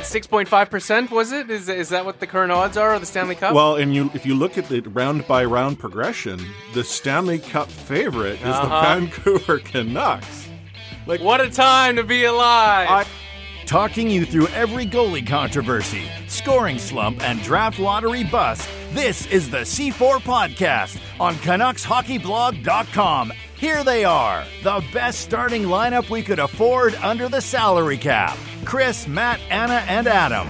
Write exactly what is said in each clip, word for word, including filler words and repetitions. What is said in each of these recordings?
six point five percent, was it? Is is that what the current odds are of the Stanley Cup? Well, and you if you look at the round-by-round progression, the Stanley Cup favorite is uh-huh. the Vancouver Canucks. Like, what a time to be alive! I- Talking you through every goalie controversy, scoring slump, and draft lottery bust, this is the C four Podcast on Canucks Hockey Blog dot com. Here they are, the best starting lineup we could afford under the salary cap. Chris, Matt, Anna, and Adam.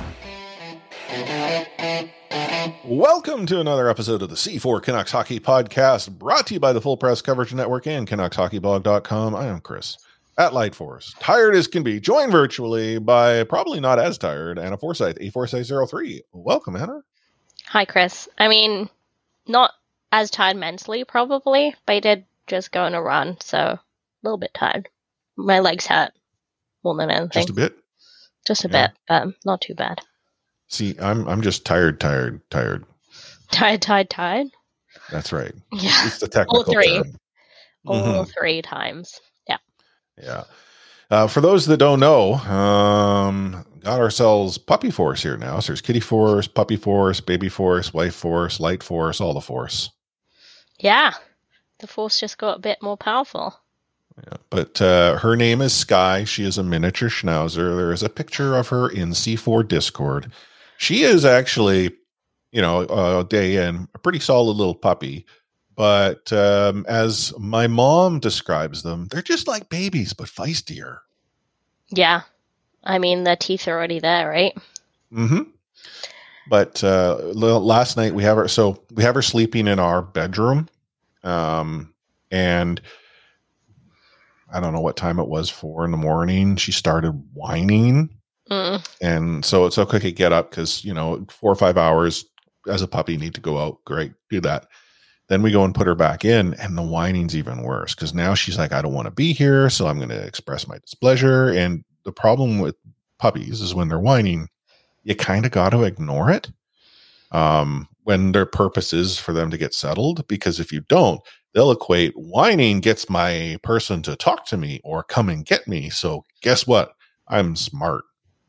Welcome to another episode of the C four Canucks Hockey Podcast, brought to you by the Full Press Coverage Network and Canucks Hockey Blog dot com. I am Chris. At Light Force, tired as can be, joined virtually by probably not as tired, Anna Forsyth, A Forsyth zero three. Welcome, Anna. Hi, Chris. I mean, not as tired mentally, probably, but I did just go on a run, so a little bit tired. My legs hurt more than anything. Just a bit? Just a yeah. bit, but not too bad. See, I'm I'm just tired, tired, tired. Tired, tired, tired? That's right. Yeah. It's the technical All three. term. All mm-hmm. three times. Yeah. Yeah. Uh, for those that don't know, um, got ourselves puppy force here now. So there's kitty force, puppy force, baby force, wife force, light force, all the force. Yeah. The force just got a bit more powerful. Yeah. But uh, her name is Sky. She is a miniature schnauzer. There is a picture of her in C four Discord. She is actually, you know, uh, day in, a pretty solid little puppy. But um, as my mom describes them, they're just like babies, but feistier. Yeah. I mean, the teeth are already there, right? Mm-hmm. But uh, last night we have her, so we have her sleeping in our bedroom. Um, and I don't know what time it was, four in the morning. She started whining. Mm. And so it's okay to get up because, you know, four or five hours as a puppy need to go out. Great. Do that. Then we go and put her back in, and the whining's even worse because now she's like, I don't want to be here, so I'm going to express my displeasure. And the problem with puppies is when they're whining, you kind of got to ignore it um, when their purpose is for them to get settled, because if you don't, they'll equate whining gets my person to talk to me or come and get me. So guess what? I'm smart.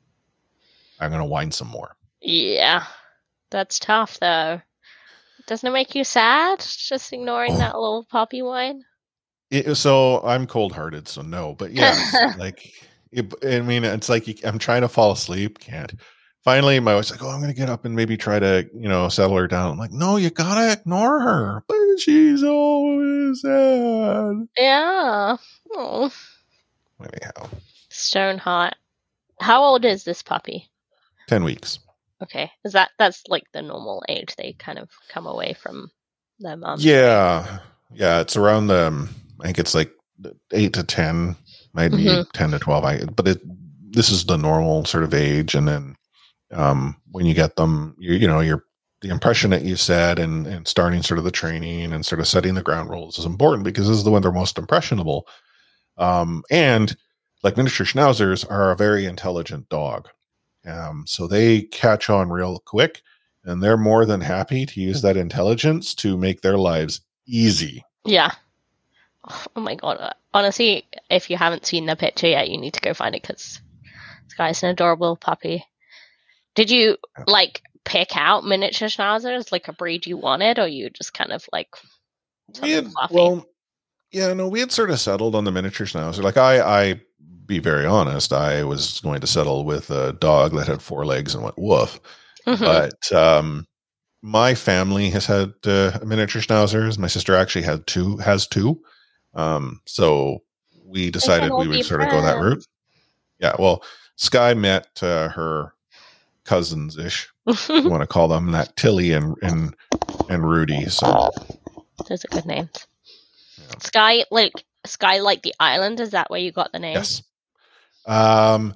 I'm going to whine some more. Yeah, that's tough, though. Doesn't it make you sad, just ignoring oh. that little puppy whine? It, so I'm cold-hearted, so no. But yes, like, it, I mean, it's like you, I'm trying to fall asleep, can't. Finally, my wife's like, oh, I'm going to get up and maybe try to, you know, settle her down. I'm like, no, you got to ignore her. But she's always sad. Yeah. Oh. Anyhow. Stoneheart. How old is this puppy? Ten weeks. Okay, is that that's like the normal age they kind of come away from their mom? Yeah, yeah, it's around the. Um, I think it's like eight to ten, maybe mm-hmm. ten to twelve. I but it this is the normal sort of age, and then um, when you get them, you you know, you're the impression that you set, and and starting sort of the training and sort of setting the ground rules is important because this is the when they're most impressionable, um, and like miniature schnauzers are a very intelligent dog. Um, so they catch on real quick, and they're more than happy to use that intelligence to make their lives easy. Yeah. Oh my God. Honestly, if you haven't seen the picture yet, you need to go find it because this guy's an adorable puppy. Did you like pick out miniature schnauzers, like a breed you wanted, or you just kind of like we had, well, yeah, no, we had sort of settled on the miniature schnauzer. Like I, I, be very honest, I was going to settle with a dog that had four legs and went woof. Mm-hmm. But um, my family has had uh, miniature schnauzers. My sister actually had two, has two. Um, so we decided we would sort of go that route. Yeah. Well, Sky met uh, her cousins ish. You want to call them that, Tilly and and and Rudy. So those are good names. Yeah. Sky, like Sky, like the island. Is that where you got the name? Yes. Um,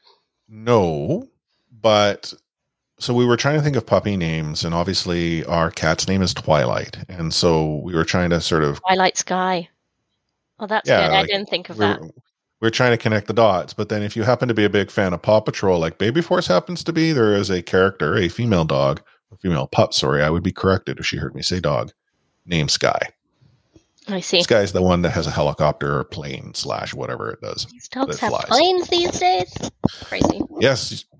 no, but so we were trying to think of puppy names, and obviously our cat's name is Twilight, and so we were trying to sort of Twilight Sky. Oh, that's yeah, good. like, I didn't think of we're, that. We're trying to connect the dots, but then if you happen to be a big fan of Paw Patrol, like Baby Force happens to be, there is a character, a female dog, a female pup. Sorry, I would be corrected if she heard me say dog, named Sky. I see. Sky's the one that has a helicopter or plane slash whatever it does. These dogs have flies. Planes these days? Crazy. Yes.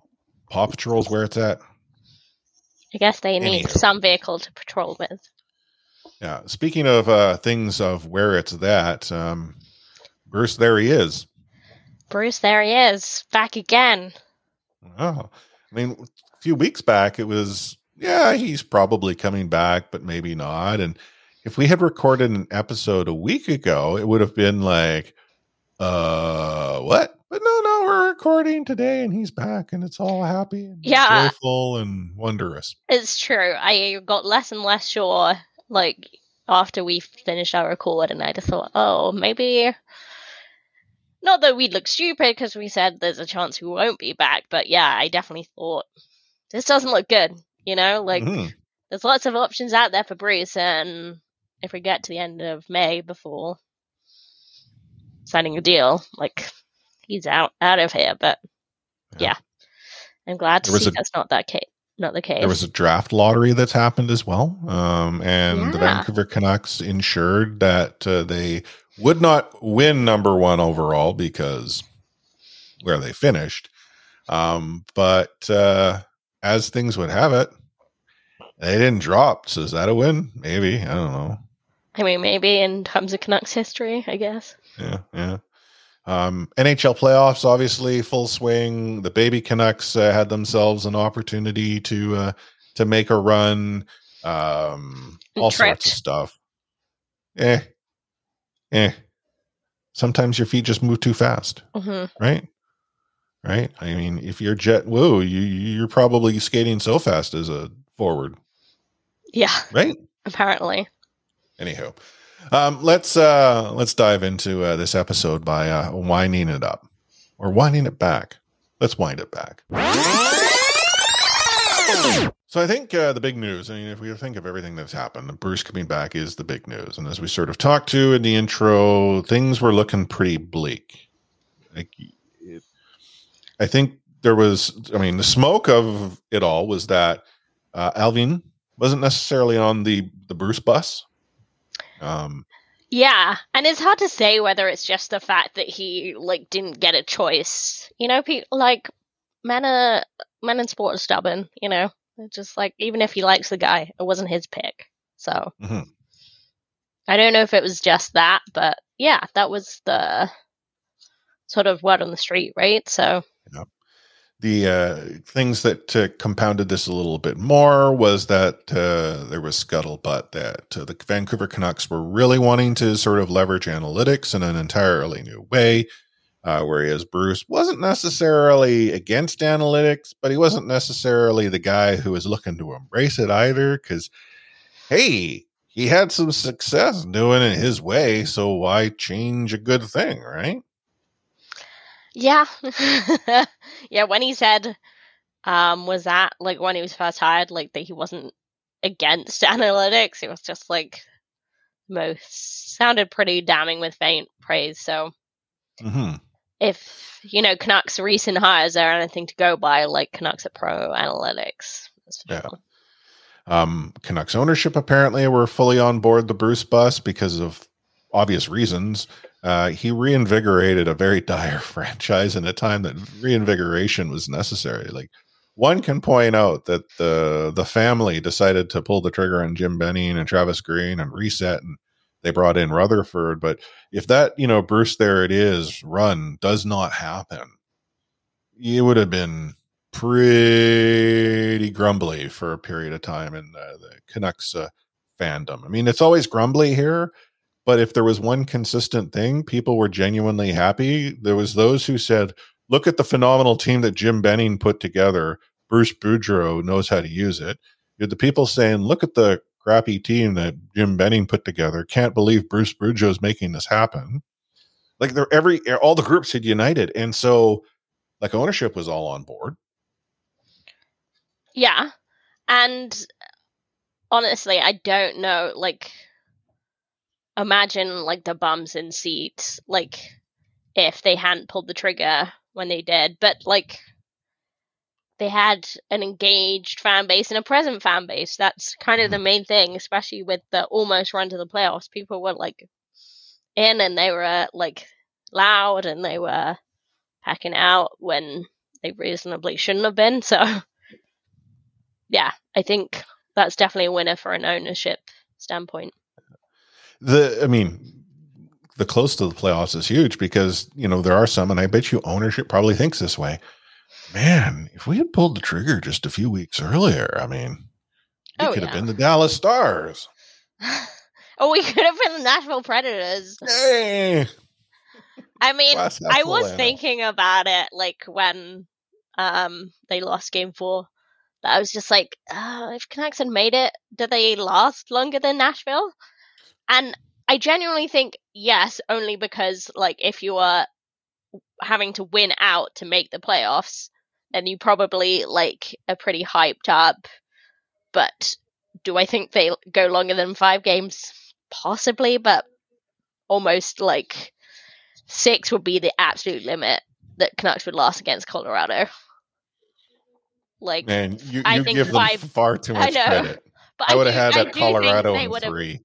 Paw Patrol's where it's at. I guess they need Anywho. some vehicle to patrol with. Yeah. Speaking of uh, things of where it's at, um, Bruce, there he is. Bruce, there he is, back again. Oh, I mean, a few weeks back, it was, yeah, he's probably coming back, but maybe not. And if we had recorded an episode a week ago, it would have been like, uh, what? But no, no, we're recording today and he's back and it's all happy and Yeah. joyful and wondrous. It's true. I got less and less sure, like, after we finished our record, and I just thought, oh, maybe... Not that we'd look stupid, because we said there's a chance we won't be back, but yeah, I definitely thought, this doesn't look good, you know? Like, Mm-hmm. there's lots of options out there for Bruce, and if we get to the end of May before signing a deal, like, he's out out of here, but yeah, Yeah. I'm glad to There was see a- that's not that case. Not the case. There was a draft lottery that's happened as well. Um, and the Yeah. Vancouver Canucks ensured that uh, they would not win number one overall because where they finished. Um, but uh, as things would have it, they didn't drop. So is that a win? Maybe. I don't know. I mean, maybe in terms of Canucks history, I guess. Yeah, yeah. Um, N H L playoffs, obviously, full swing. The baby Canucks uh, had themselves an opportunity to uh, to make a run. Um, all Tripped. sorts of stuff. Eh, eh. Sometimes your feet just move too fast, hmm right? Right. I mean, if you're jet woo, you you're probably skating so fast as a forward, Yeah, right? apparently. Anyhow, um, let's uh, let's dive into uh, this episode by uh, winding it up or winding it back. Let's wind it back. So I think uh, the big news, I mean, if we think of everything that's happened, Bruce coming back is the big news. And as we sort of talked to in the intro, things were looking pretty bleak. Like, it, I think there was, I mean, the smoke of it all was that uh, Alvin wasn't necessarily on the, the Bruce bus. Um, Yeah, and it's hard to say whether it's just the fact that he like didn't get a choice. You know, people like men are men in sport are stubborn. You know, it's just like even if he likes the guy, it wasn't his pick. So Mhm. I don't know if it was just that, but yeah, that was the sort of word on the street, right? So The uh, things that uh, compounded this a little bit more was that uh, there was scuttlebutt that uh, the Vancouver Canucks were really wanting to sort of leverage analytics in an entirely new way, uh, whereas Bruce wasn't necessarily against analytics, but he wasn't necessarily the guy who was looking to embrace it either, because, hey, he had some success doing it his way, so why change a good thing, right? yeah, yeah. When he said, um, was that like when he was first hired, like that he wasn't against analytics? It was just like most sounded pretty damning with faint praise. So Mm-hmm. if you know Canucks recent hires are anything to go by, like Canucks at Pro Analytics. That's for Yeah. sure. Um, Canucks ownership apparently were fully on board the Bruce bus because of obvious reasons. Uh, he reinvigorated a very dire franchise in a time that reinvigoration was necessary. Like, one can point out that the the family decided to pull the trigger on Jim Benning and Travis Green and reset, and they brought in Rutherford. But if that, you know, Bruce, there it is, run does not happen, it would have been pretty grumbly for a period of time in uh, the Canucks uh, fandom. I mean, it's always grumbly here, but if there was one consistent thing, people were genuinely happy. There was those who said, look at the phenomenal team that Jim Benning put together. Bruce Boudreau knows how to use it. You had the people saying, look at the crappy team that Jim Benning put together. Can't believe Bruce Boudreau is making this happen. Like, they're every, all the groups had united. And so, like, ownership was all on board. Yeah, and honestly, I don't know. Like, imagine like the bums in seats, like if they hadn't pulled the trigger when they did, but like they had an engaged fan base and a present fan base. That's kind of the main thing, especially with the almost run to the playoffs. People were like in and they were like loud and they were packing out when they reasonably shouldn't have been. So, yeah, I think that's definitely a winner for an ownership standpoint. The, I mean, the close to the playoffs is huge because, you know, there are some, and I bet you ownership probably thinks this way. Man, if we had pulled the trigger just a few weeks earlier, I mean, we Oh, could yeah. have been the Dallas Stars. Oh, we could have been the Nashville Predators. Hey, I mean, glass half I full, was Anna. thinking about it, like, when um they lost game four. That I was just like, uh, if Canucks had made it, did they last longer than Nashville? And I genuinely think yes, only because, like, if you are having to win out to make the playoffs, then you probably, like, are pretty hyped up. But do I think they go longer than five games? Possibly, but almost, like, six would be the absolute limit that Canucks would last against Colorado. Like, Man, you, I you think give them five- far too I much know, credit. but I would do- have had I that do think Colorado they in would've- three.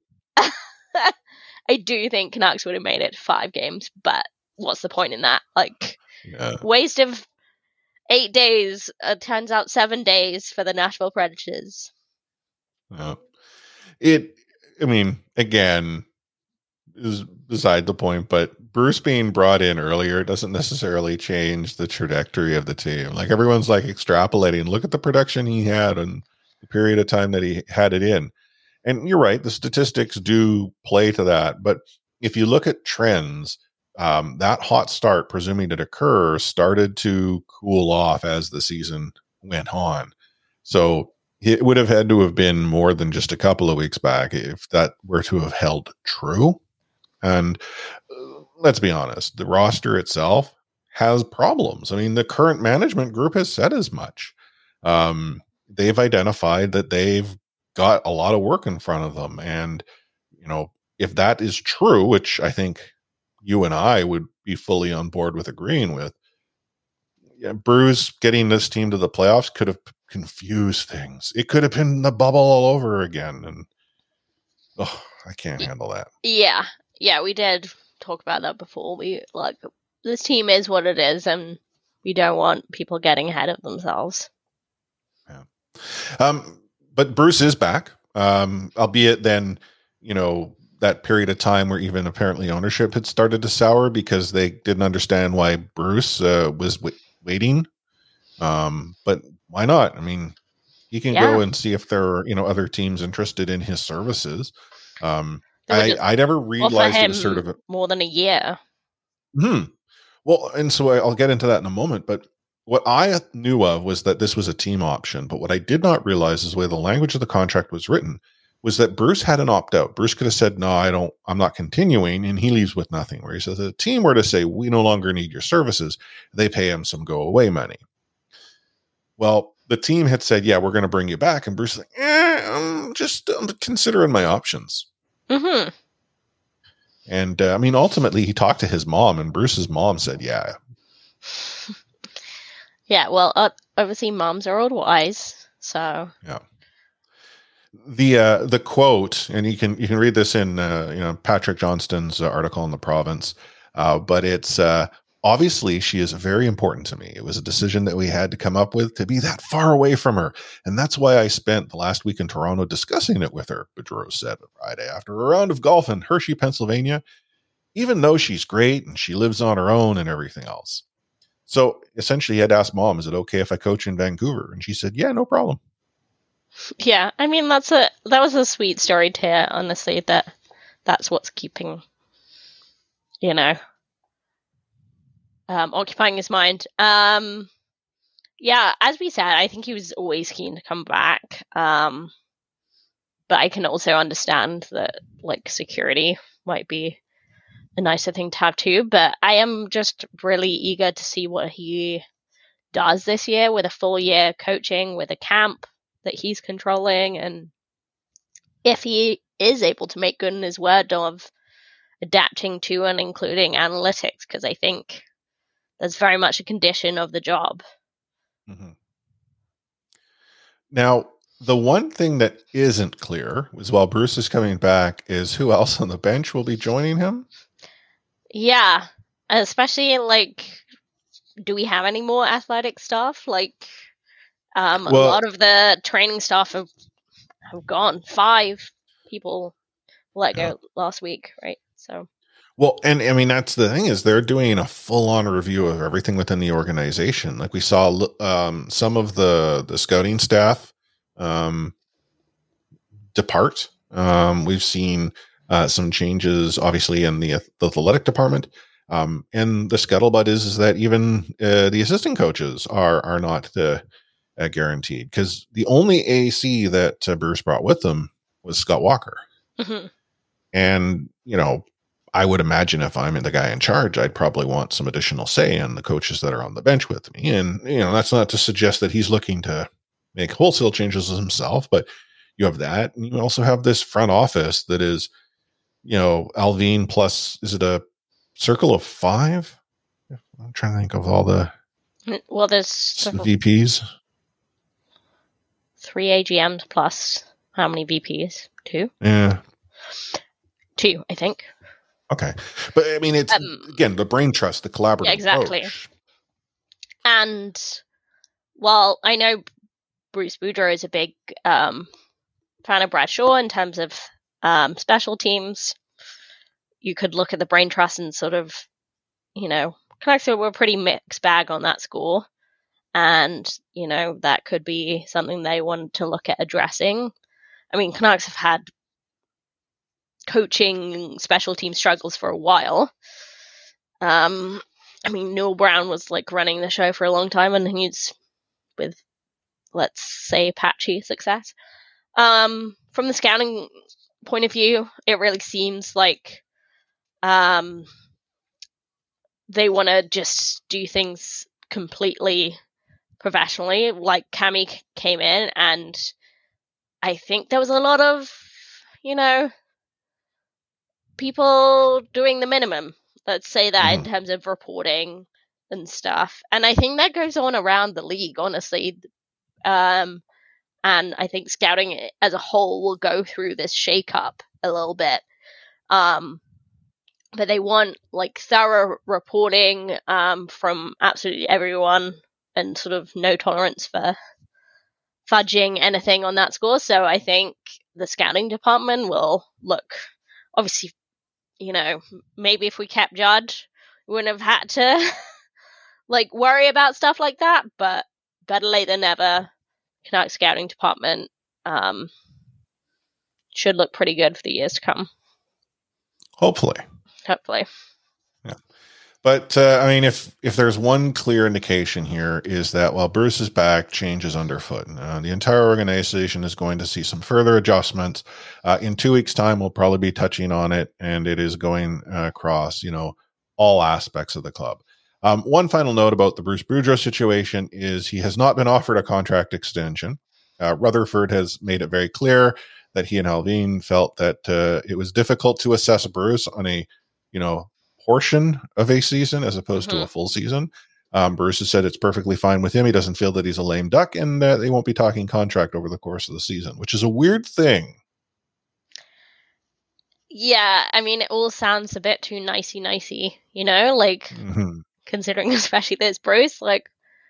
I do think Canucks would have made it to five games, but what's the point in that? Like, Yeah. waste of eight days, uh, turns out seven days for the Nashville Predators. Yeah. It, I mean, again, is beside the point, but Bruce being brought in earlier doesn't necessarily change the trajectory of the team. Like, everyone's like extrapolating, look at the production he had and the period of time that he had it in. And you're right, the statistics do play to that. But if you look at trends, um, that hot start, presuming it occurs, started to cool off as the season went on. So it would have had to have been more than just a couple of weeks back if that were to have held true. And uh, let's be honest, the roster itself has problems. I mean, the current management group has said as much. Um, they've identified that they've got a lot of work in front of them. And, you know, if that is true, which I think you and I would be fully on board with agreeing with, yeah, Bruce getting this team to the playoffs could have confused things. It could have been the bubble all over again. And oh, I can't handle that. Yeah, yeah, we did talk about that before. We, like, this team is what it is, and we don't want people getting ahead of themselves. Yeah. Um, but Bruce is back, um, albeit then, you know, that period of time where even apparently ownership had started to sour because they didn't understand why Bruce uh, was w- waiting. Um, but why not? I mean, he can Yeah. go and see if there are, you know, other teams interested in his services. Um, They would I, just I never Offer realized it him was sort of a, more than a year. Hmm. Well, and so I- I'll get into that in a moment, but what I knew of was that this was a team option, but what I did not realize is the way the language of the contract was written was that Bruce had an opt-out. Bruce could have said, no, I don't, I'm not continuing, and he leaves with nothing. Where he says, the team were to say, we no longer need your services, they pay him some go-away money. Well, the team had said, yeah, we're going to bring you back, and Bruce is like, eh, I'm just I'm considering my options. Mm-hmm. And, uh, I mean, ultimately, he talked to his mom, and Bruce's mom said, yeah, Yeah, well, uh, obviously moms are old wise, so the uh, the quote, and you can you can read this in uh, you know Patrick Johnston's uh, article in the Province, uh, but it's uh, obviously she is very important to me. It was a decision that we had to come up with to be that far away from her, and that's why I spent the last week in Toronto discussing it with her. Boudreau said Friday after a round of golf in Hershey, Pennsylvania. Even though she's great and she lives on her own and everything else. So essentially, he had asked mom, is it okay if I coach in Vancouver? And she said, yeah, no problem. yeah. I mean, that's a that was a sweet story to hear. Honestly, that that's what's keeping, you know, um, occupying his mind. Um, yeah, as we said, I think he was always keen to come back. Um, but I can also understand that, like, security might be a nicer thing to have too. But I am just really eager to see what he does this year with a full year coaching, with a camp that he's controlling, and if he is able to make good in his word of adapting to and including analytics, because I think that's very much a condition of the job. Mm-hmm. Now, the one thing that isn't clear is while Bruce is coming back is who else on the bench will be joining him. Yeah, especially like do we have any more athletic staff? Like, um, Well- a lot of the training staff have, have gone. Five people let Yeah. go last week, right? So, Well, and I mean, that's the thing is they're doing a full on review of everything within the organization. Like we saw um, some of the, the scouting staff um, depart. Um, we've seen uh, some changes, obviously, in the, the athletic department. Um, and the scuttlebutt is, is that even uh, the assistant coaches are, are not uh, uh, guaranteed, because the only A C that uh, Bruce brought with him was Scott Walker. mhm. And, you know, I would imagine if I'm the guy in charge, I'd probably want some additional say in the coaches that are on the bench with me. And, you know, that's not to suggest that he's looking to make wholesale changes himself, but you have that. And you also have this front office that is, you know, Alvin plus, is it a circle of five? I'm trying to think of all the Well, there's sort of V Ps. three A G Ms plus how many V Ps? Two? Yeah. Two, I think. Okay. But I mean, it's, Um, again, the brain trust, the collaborative Yeah, exactly. approach. And while I know Bruce Boudreau is a big um, fan of Bradshaw in terms of um, special teams, you could look at the brain trust and sort of, you know, Canucks were a pretty mixed bag on that score. And, you know, that could be something they wanted to look at addressing. I mean, Canucks have had coaching special team struggles for a while. Um, I mean, Noel Brown was like running the show for a long time, and he's with, let's say, patchy success. Um, from the scouting point of view, it really seems like um, they want to just do things completely professionally. Like Cami came in, and I think there was a lot of, you know, people doing the minimum. Let's say that Mhm. in terms of reporting and stuff. And I think that goes on around the league, honestly. Um, and I think scouting as a whole will go through this shake-up a little bit. Um, but they want like thorough reporting um, from absolutely everyone, and sort of no tolerance for fudging anything on that score. So I think the scouting department will look, obviously, you know, maybe if we kept Judge, we wouldn't have had to like worry about stuff like that, but better late than never. Canucks scouting department um, should look pretty good for the years to come. Hopefully. Hopefully. But uh, I mean, if if there's one clear indication here is that while Bruce is back, change is underfoot. Uh, the entire organization is going to see some further adjustments. Uh, in two weeks' time, we'll probably be touching on it, and it is going uh, across, you know, all aspects of the club. Um, one final note about the Bruce Boudreau situation is he has not been offered a contract extension. Uh, Rutherford has made it very clear that he and Alvin felt that uh, it was difficult to assess Bruce on a, you know, portion of a season as opposed Mhm. to a full season. Um, Bruce has said it's perfectly fine with him. He doesn't feel that he's a lame duck, and uh, they won't be talking contract over the course of the season, which is a weird thing. Yeah, I mean, it all sounds a bit too nicey-nicey, you know? Like, Mhm. considering especially this Bruce, like,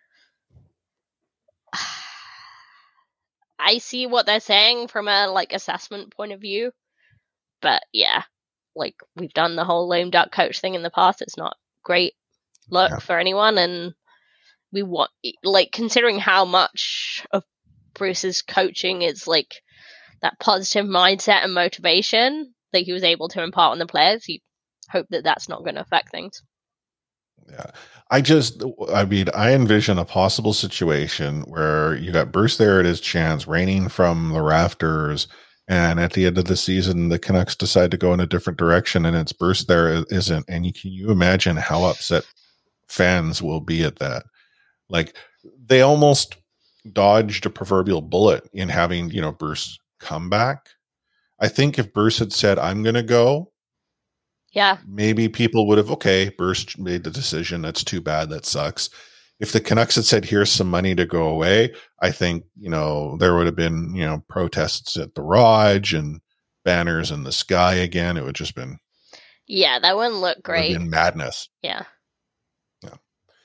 I see what they're saying from a, like, assessment point of view. But, yeah, like, we've done the whole lame duck coach thing in the past. It's not great look Yeah. for anyone. And we want, like, considering how much of Bruce's coaching is, like, that positive mindset and motivation that he was able to impart on the players, you hope that that's not going to affect things. Yeah. I just, I mean, I envision a possible situation where you got Bruce there at his chance, raining from the rafters, and at the end of the season, the Canucks decide to go in a different direction, and it's Bruce there isn't. And you, can you imagine how upset fans will be at that? Like, they almost dodged a proverbial bullet in having, you know, Bruce come back. I think if Bruce had said, I'm going to go, Yeah. maybe people would have, okay, Bruce made the decision. That's too bad. That sucks. If the Canucks had said, here's some money to go away, I think, you know, there would have been, you know, protests at the Raj and banners in the sky again. It would just been, Yeah, that wouldn't look it would have great. been madness. Yeah.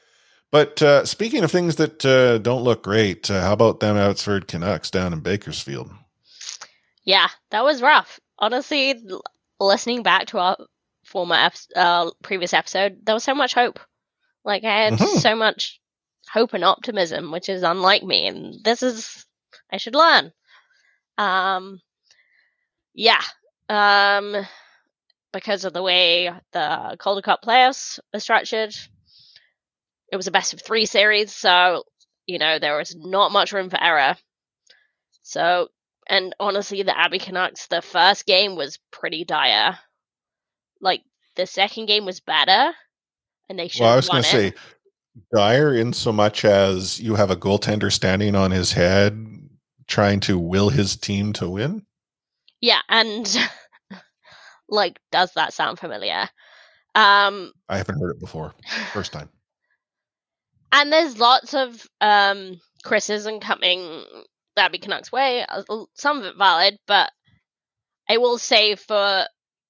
But uh, speaking of things that uh, don't look great, uh, how about them Abbotsford Canucks down in Bakersfield? Yeah, that was rough. Honestly, l- listening back to our former ep- uh, previous episode, there was so much hope. Like, I had Mhm. so much hope and optimism, which is unlike me, and this is, I should learn. Um, yeah. Um, because of the way the Calder Cup playoffs are structured, it was a best of three series, so, you know, there was not much room for error. So, and honestly, the Abbey Canucks, the first game was pretty dire. Like, the second game was better, and they should Well, I have was going won to it. say dire in so much as you have a goaltender standing on his head trying to will his team to win. Yeah, and, like, does that sound familiar? Um, I haven't heard it before. First time. and there's lots of um, criticism coming the Abbey Canucks way. uh, Some of it valid, but I will say for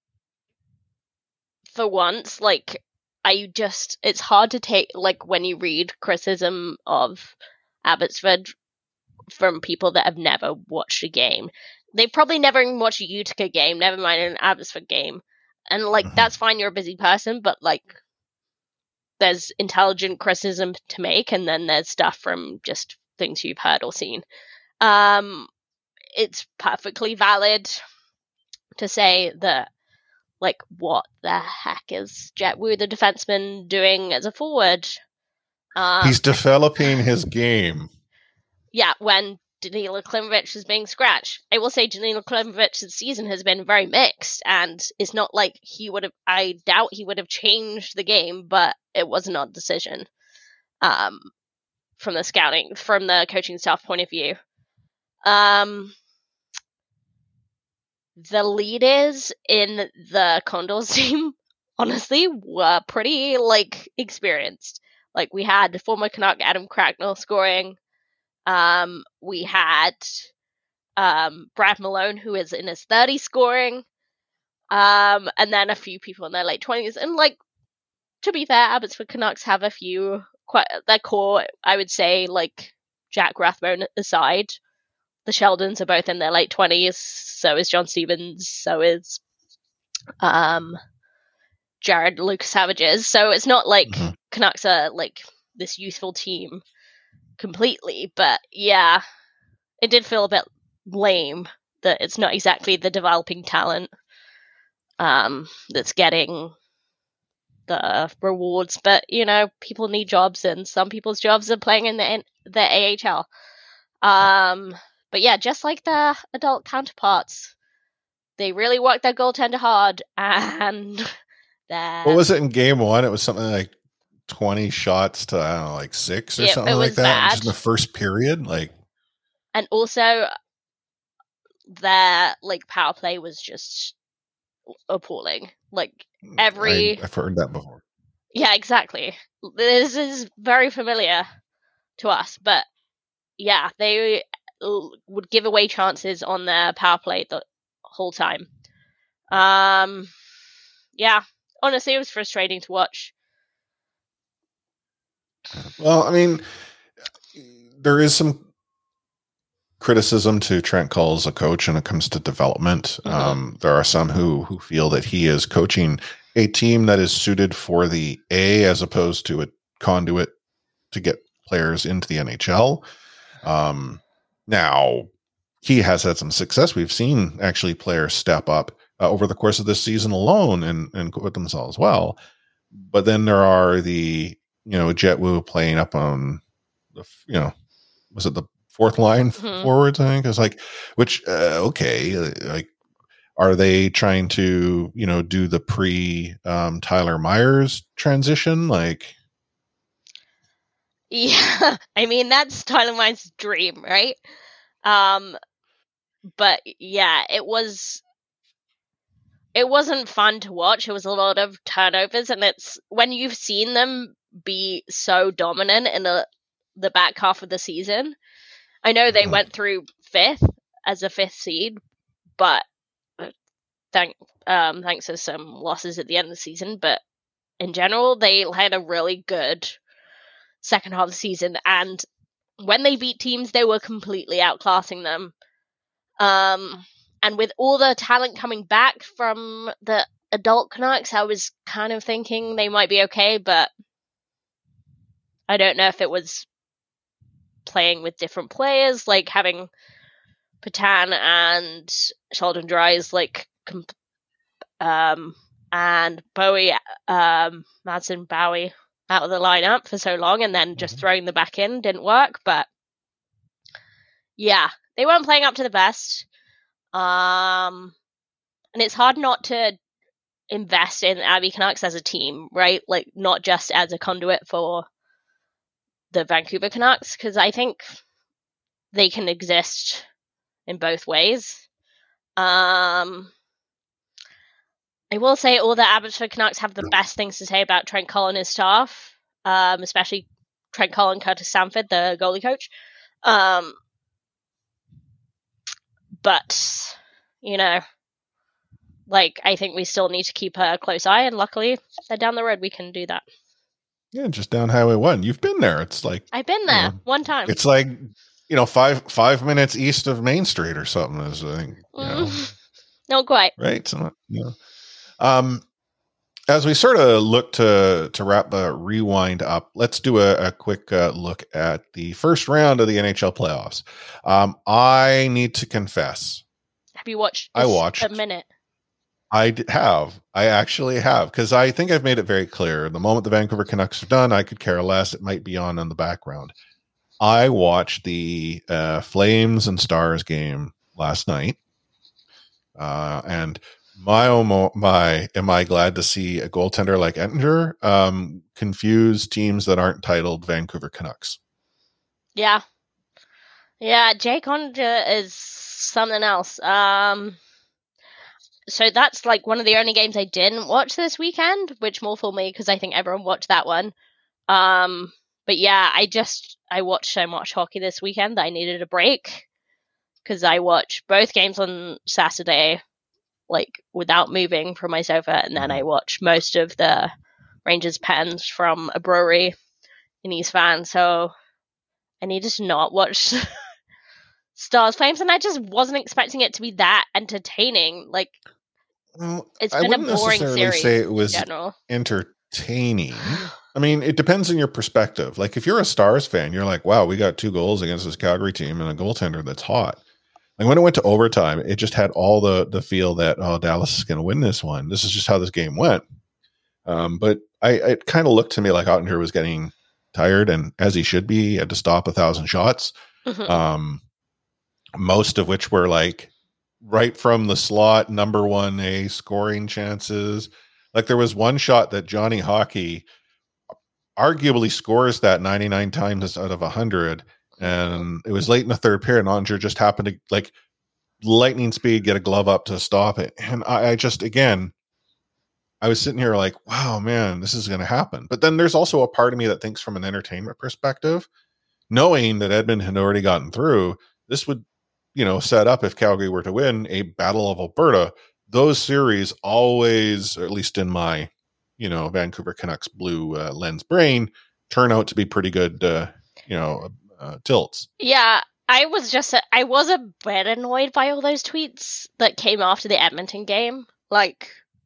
for once, like, I just, it's hard to take, like, when you read criticism of Abbotsford from people that have never watched a game. They've probably never even watched a Utica game, never mind an Abbotsford game. And, like, Mhm. that's fine, you're a busy person, but, like, there's intelligent criticism to make, and then there's stuff from just things you've heard or seen. Um, it's perfectly valid to say that, like, what the heck is Jet Wu, the defenseman, doing as a forward? Um, He's developing his game. yeah, when Danila Klimovich is being scratched. I will say Danila Klimovich's season has been very mixed, and it's not like he would have, I doubt he would have changed the game, but it was not a decision um, from the scouting, from the coaching staff point of view. Um, the leaders in the Condors team, honestly, were pretty, like, experienced. Like, we had former Canuck Adam Cracknell scoring. Um, we had um, Brad Malone, who is in his thirties, scoring. Um, and then a few people in their late twenties. And, like, to be fair, Abbotsford Canucks have a few, quite, their core, I would say, like, Jack Rathbone aside. The Sheldons are both in their late twenties. So is John Stevens. So is um, Jared Lucas Savages. So it's not like Mhm. Canucks are, like, this youthful team completely. But, yeah, it did feel a bit lame that it's not exactly the developing talent um, that's getting the rewards. But, you know, people need jobs, and some people's jobs are playing in the, in the A H L. Um, but yeah, just like their adult counterparts, they really worked their goaltender hard, and their, What was it in game one? It was something like twenty shots to, I don't know, like six or it, something it like was that. bad. Just in the first period. Like, And also, their, like, power play was just appalling. Like, every I, I've heard that before. yeah, exactly. This is very familiar to us, but yeah, they l- would give away chances on their power play the whole time. Um, yeah, honestly, it was frustrating to watch. Well, I mean, there is some criticism to Trent Cull as a coach when it comes to development. Mhm. Um, there are some who who feel that he is coaching a team that is suited for the A as opposed to a conduit to get players into the N H L. Um, now, he has had some success. We've seen actually players step up uh, over the course of this season alone and and quit themselves well. But then there are the, you know, Jet Wu playing up on the, you know, was it the fourth line Mhm. forwards? I think it's like, which uh, okay, like, are they trying to, you know, do the pre um, Tyler Myers transition? Like, Yeah, I mean, that's Tyler Myers' dream, right? Um, but yeah, it was. It wasn't fun to watch. It was a lot of turnovers, and it's when you've seen them be so dominant in the the back half of the season. I know they Mhm. went through fifth as a fifth seed, but thank um thanks to some losses at the end of the season. But in general, they had a really good second half of the season, and when they beat teams, they were completely outclassing them. Um, and with all the talent coming back from the adult Canucks, I was kind of thinking they might be okay, but I don't know if it was playing with different players, like having Patan and Sheldon Dries, like, comp- um, and Bowie, um, Madsen Bowie out of the lineup for so long, and then just mm-hmm. throwing them back in didn't work. But yeah, they weren't playing up to the best. Um, and it's hard not to invest in Abbey Canucks as a team, right? Like, not just as a conduit for the Vancouver Canucks, because I think they can exist in both ways. Um, I will say all the Abbotsford Canucks have the best things to say about Trent Cull and his staff, um, especially Trent Cull and Curtis Sanford, the goalie coach. Um, but, you know, like, I think we still need to keep a close eye, and luckily, down the road, we can do that. Yeah, just down Highway one. You've been there. It's like... I've been there, you know, one time. It's like, you know, five five minutes east of Main Street or something. Is I think, you know, mm. Not quite. Right? So, you know. Um, as we sort of look to, to wrap the rewind up, let's do a, a quick uh, look at the first round of the N H L playoffs. Um, I need to confess. Have you watched I watched a minute? I have. I actually have, because I think I've made it very clear. The moment the Vancouver Canucks are done, I could care less. It might be on in the background. I watched the uh, Flames and Stars game last night, uh, and my oh mo- my, am I glad to see a goaltender like Ettinger um, confuse teams that aren't titled Vancouver Canucks. Yeah, yeah. Jake Oettinger is something else. Um. So that's like one of the only games I didn't watch this weekend, which more for me because I think everyone watched that one. Um, but yeah, I just I watched so much hockey this weekend that I needed a break because I watched both games on Saturday, like without moving from my sofa, and then I watched most of the Rangers Pens from a brewery in East Van. So I needed to not watch Stars Flames, and I just wasn't expecting it to be that entertaining. Like, well, it's I been a wouldn't boring necessarily series say it was in general. entertaining. I mean, it depends on your perspective. Like, if you're a Stars fan, you're like, wow, we got two goals against this Calgary team and a goaltender that's hot. Like, when it went to overtime, it just had all the the feel that, oh, Dallas is going to win this one. This is just how this game went. Um, but I it kind of looked to me like Oettinger was getting tired, and as he should be, he had to stop a thousand shots. Mm-hmm. Um, most of which were like right from the slot, number one A scoring chances. Like, there was one shot that Johnny Hockey arguably scores that ninety-nine times out of one hundred, and it was late in the third period, and Oettinger just happened to, like, lightning speed, get a glove up to stop it. And I, I just, again, I was sitting here like, wow, man, this is going to happen. But then there's also a part of me that thinks from an entertainment perspective, knowing that Edmonton had already gotten through, this would, you know, set up, if Calgary were to win, a Battle of Alberta. Those series always, or at least in my, you know, Vancouver Canucks blue uh, lens brain, turn out to be pretty good, uh, you know, uh, tilts. Yeah, I was just, a, I was a bit annoyed by all those tweets that came after the Edmonton game. Like,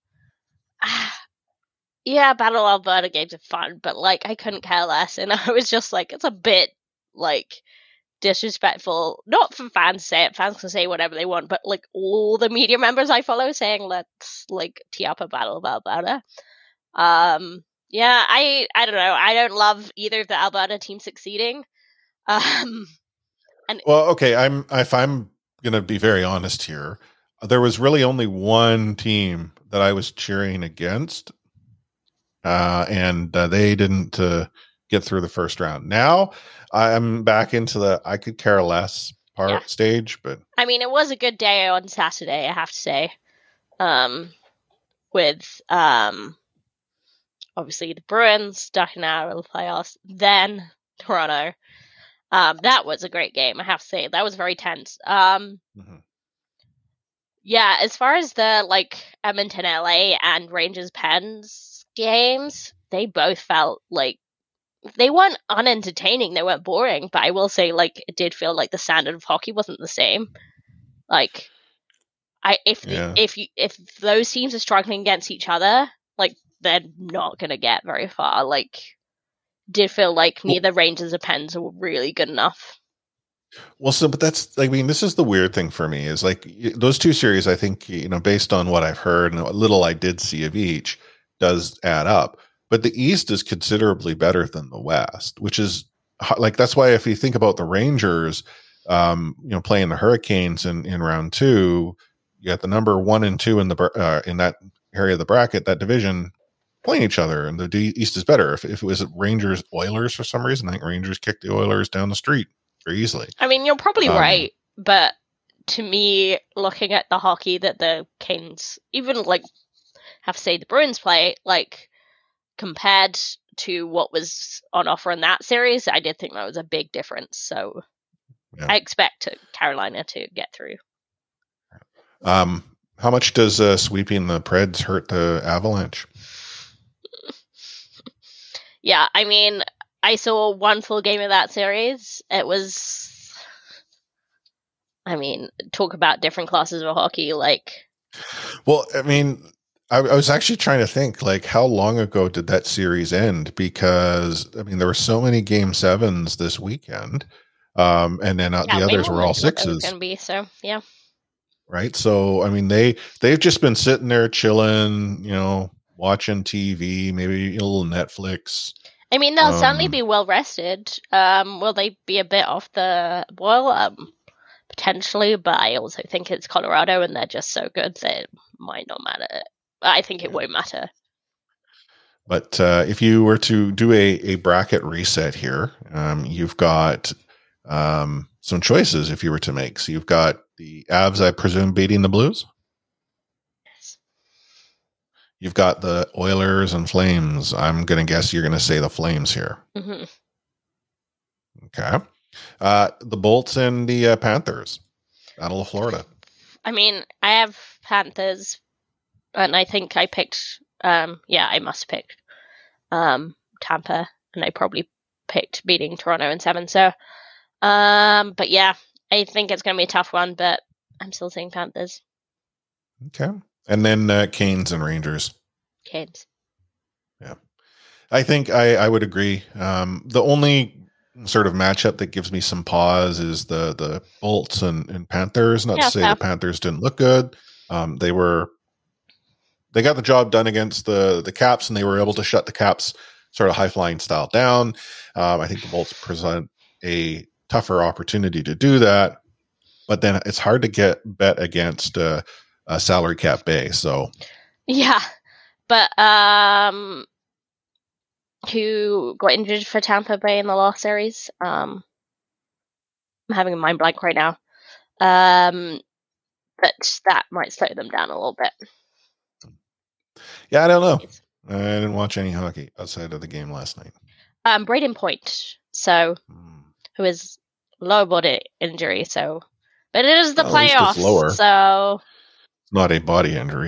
yeah, Battle of Alberta games are fun, but, like, I couldn't care less. And I was just like, it's a bit, like, disrespectful, not for fans to say it, fans can say whatever they want, but like all the media members I follow saying let's like tee up a Battle of Alberta. Um, yeah, I I don't know. I don't love either of the Alberta teams succeeding. Um, and well, okay, I'm if I'm gonna be very honest here, there was really only one team that I was cheering against, uh, and uh, they didn't uh, get through the first round. Now I'm back into the I could care less part yeah. stage, but I mean, it was a good day on Saturday, I have to say. Um, with um, obviously the Bruins ducking out of the playoffs, then Toronto. Um, that was a great game, I have to say. That was very tense. Um, mm-hmm. Yeah, as far as the like Edmonton L A and Rangers Pens games, they both felt like they weren't unentertaining, they weren't boring, but I will say, like, it did feel like the standard of hockey wasn't the same. Like, I if Yeah. if you if those teams are struggling against each other, like, they're not gonna get very far. Like, did feel like neither Rangers or Pens were really good enough. Well, so, but that's, I mean, this is the weird thing for me is like y- those two series, I think, you know, based on what I've heard and what little I did see of each, does add up. But the East is considerably better than the West, which is ho- like, that's why if you think about the Rangers, um, you know, playing the Hurricanes in, in round two, you got the number one and two in the, br- uh, in that area of the bracket, that division, playing each other, and the D- East is better. If, if it was Rangers Oilers for some reason, I think Rangers kicked the Oilers down the street very easily. I mean, you're probably Um, right, but to me, looking at the hockey that the Canes, even like have to say the Bruins play, like compared to what was on offer in that series, I did think that was a big difference. So Yeah. I expect Carolina to get through. Um, how much does uh, sweeping the Preds hurt the Avalanche? Yeah, I mean, I saw one full game of that series. It was, I mean, talk about different classes of hockey. Like, Well, I mean, I, I was actually trying to think, like, how long ago did that series end? Because, I mean, there were so many game sevens this weekend. Um, and then uh, yeah, the we others knew were all what it was sixes, going to be. So, yeah. right? So, I mean, they, they've just been sitting there chilling, you know, watching T V, maybe a little Netflix. I mean, they'll certainly Um, be well rested. Um, will they be a bit off the boil? Um, potentially, but I also think it's Colorado, and they're just so good that it might not matter. I think it won't matter. But uh, if you were to do a, a bracket reset here, um, you've got um, some choices if you were to make. So you've got the Avs, I presume, beating the Blues. Yes. You've got the Oilers and Flames. I'm going to guess you're going to say the Flames here. hmm Okay. Uh, the Bolts and the uh, Panthers, Battle of Florida. I mean, I have Panthers, and I think I picked. Um, yeah, I must have picked um, Tampa, and I probably picked beating Toronto in seven. So, um, but yeah, I think it's going to be a tough one, but I'm still saying Panthers. Okay. And then uh, Canes and Rangers. Canes. I think I, I would agree. Um, the only sort of matchup that gives me some pause is the the Bolts and, and Panthers. Not Yeah, to say fair. the Panthers didn't look good. Um, they were they got the job done against the the Caps, and they were able to shut the Caps sort of high flying style down. Um, I think the Bolts present a tougher opportunity to do that, but then it's hard to get bet against uh, a salary cap bay. So Yeah, but um, who got injured for Tampa Bay in the last series? Um, I'm having a mind blank right now. Um, but that might slow them down a little bit. yeah, I don't know. I didn't watch any hockey outside of the game last night. Um, Braden Point, so Hmm. who is lower body injury, so but it is the Well, at least it's playoffs, lower. so It's not a body injury.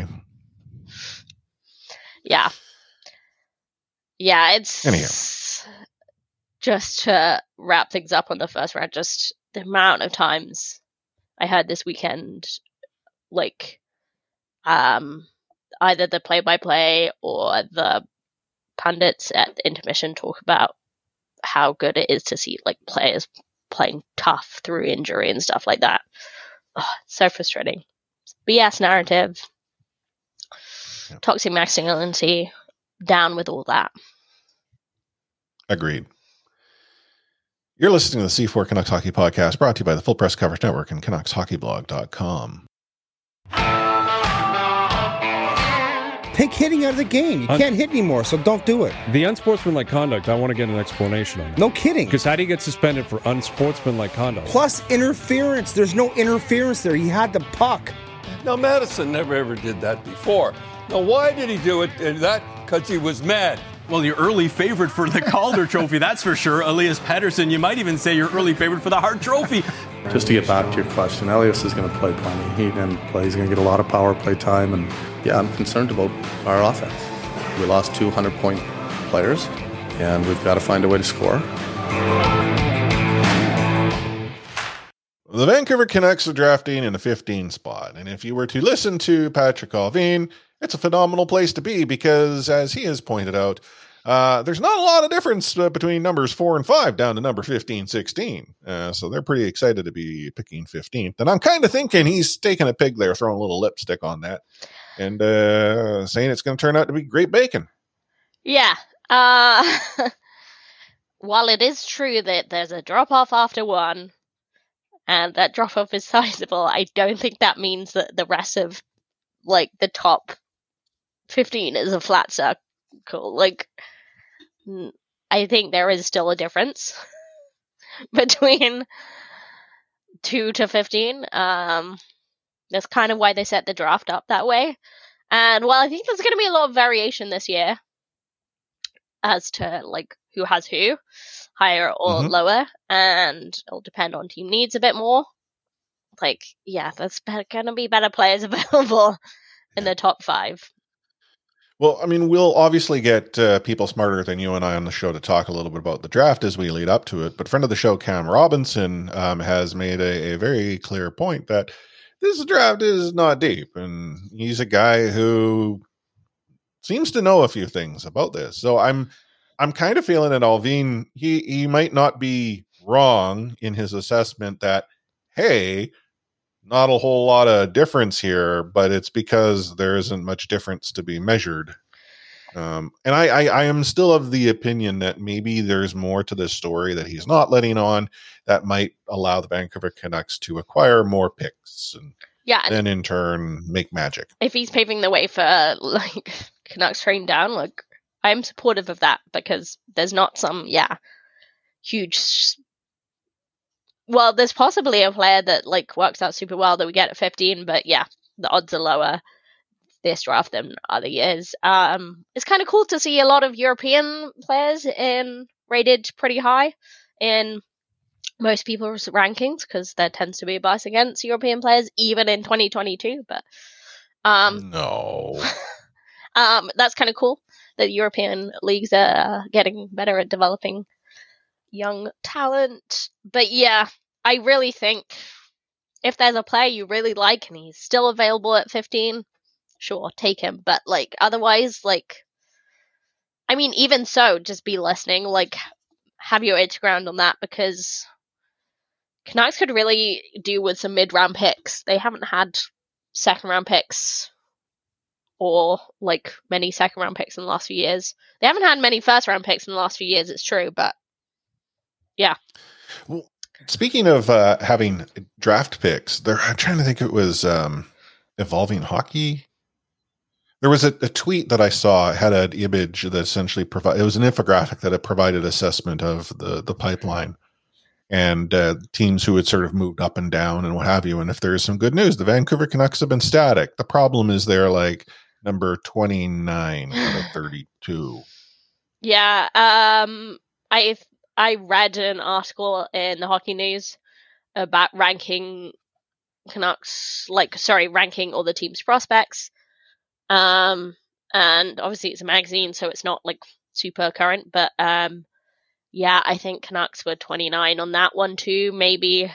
yeah, yeah. It's Anyhow. just to wrap things up on the first round. Just the amount of times I heard this weekend, like, um, either the play-by-play or the pundits at the intermission talk about how good it is to see like players playing tough through injury and stuff like that. Oh, so frustrating. B S narrative. Yep. Toxic masculinity. Down with all that. Agreed. You're listening to the C four Canucks Hockey Podcast, brought to you by the Full Press Coverage Network and Canucks Hockey Blog dot com. Take hitting out of the game. You Un- can't hit anymore, so don't do it. The unsportsmanlike conduct, I want to get an explanation on it. No kidding. Because how do you get suspended for unsportsmanlike conduct? Plus interference. There's no interference there. He had the puck. Now, Madison never ever did that before. Now, why did he do it? And that because he was mad. Well, your early favorite for the Calder Trophy, that's for sure. Elias Pettersson, you might even say your early favorite for the Hart Trophy. Just to get back to your question, Elias is going to play plenty. He didn't play. He's going to get a lot of power play time. And, yeah, I'm concerned about our offense. We lost two hundred-point players, and we've got to find a way to score. The Vancouver Canucks are drafting in the fifteen spot, and if you were to listen to Patrick Allvin, it's a phenomenal place to be because, as he has pointed out, uh, there's not a lot of difference uh, between numbers four and five down to number fifteen, sixteen. Uh, so they're pretty excited to be picking fifteenth. And I'm kind of thinking he's taking a pig there, throwing a little lipstick on that, and uh, saying it's going to turn out to be great bacon. Yeah. Uh, while it is true that there's a drop-off after one, and that drop-off is sizable, I don't think that means that the rest of, like, the top fifteen is a flat circle. Like, I think there is still a difference between two to fifteen. Um, that's kind of why they set the draft up that way. And while I think there's going to be a lot of variation this year as to, like, who has who, higher or Mm-hmm. lower, and it'll depend on team needs a bit more. Like, yeah, there's going to be better players available in the top five. Well, I mean, we'll obviously get uh, people smarter than you and I on the show to talk a little bit about the draft as we lead up to it. But friend of the show, Cam Robinson, um, has made a, a very clear point that this draft is not deep. And he's a guy who seems to know a few things about this. So I'm I'm kind of feeling that Allvin, he, he might not be wrong in his assessment that, hey, not a whole lot of difference here, but it's because there isn't much difference to be measured. Um, and I, I, I am still of the opinion that maybe there's more to this story that he's not letting on that might allow the Vancouver Canucks to acquire more picks and Yeah, and then in turn make magic. if he's paving the way for, like, Canucks train down, like, I'm supportive of that because there's not some, yeah, huge. Well, there's possibly a player that, like, works out super well that we get at fifteen, but yeah, the odds are lower this draft than other years. Um, it's kind of cool to see a lot of European players in rated pretty high in most people's rankings because there tends to be a bias against European players, even in twenty twenty-two. But um, No. um, that's kind of cool that European leagues are getting better at developing young talent. But yeah, I really think if there's a player you really like and he's still available at fifteen, sure, take him. But, like, otherwise, like, I mean, even so, just be listening. Like, have your ear to ground on that because Canucks could really do with some mid-round picks. They haven't had second-round picks or, like, many second-round picks in the last few years. They haven't had many first-round picks in the last few years, it's true, but yeah. Well, speaking of uh, having draft picks, there, I'm trying to think it was um, Evolving Hockey. There was a, a tweet that I saw. It had an image that essentially provided, it was an infographic that it provided assessment of the, the pipeline and uh, teams who had sort of moved up and down and what have you. And if there's some good news, the Vancouver Canucks have been static. The problem is they're like number twenty-nine out of thirty-two. Yeah, um, I I read an article in the Hockey News about ranking Canucks, like, sorry, ranking all the team's prospects. Um, and obviously it's a magazine, so it's not, like, super current, but um, yeah, I think Canucks were twenty-nine on that one too, maybe,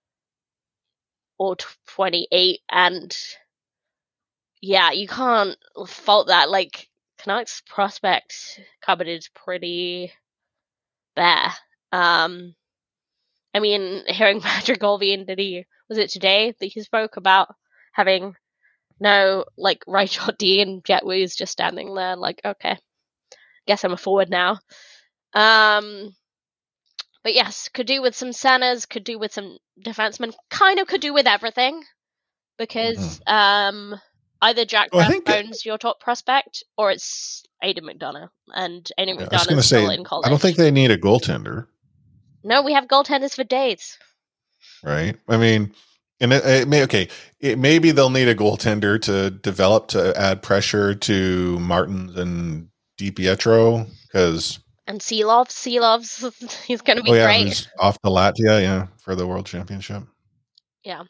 or twenty-eight, and yeah, you can't fault that. Like, Canucks prospect cupboard is pretty bare. Um, I mean, hearing Patrick Allvin, did he, was it today that he spoke about having no, like, right shot D and Jet Wu's just standing there, like, okay, guess I'm a forward now. Um, but yes, could do with some centers, could do with some defensemen, kind of could do with everything, because mm-hmm. um, either Jack well, Rathbone's your top prospect, or it's Aidan McDonough, and Aidan yeah, McDonough is still say, in college. I don't think they need a goaltender. No, we have goaltenders for days. Right? I mean, and it, it may, okay, it, maybe they'll need a goaltender to develop to add pressure to Martins and DiPietro, because... And Seelovs, Seelovs, he's going to be oh, yeah, great. Who's off to Latvia, yeah, for the World Championship. Yeah.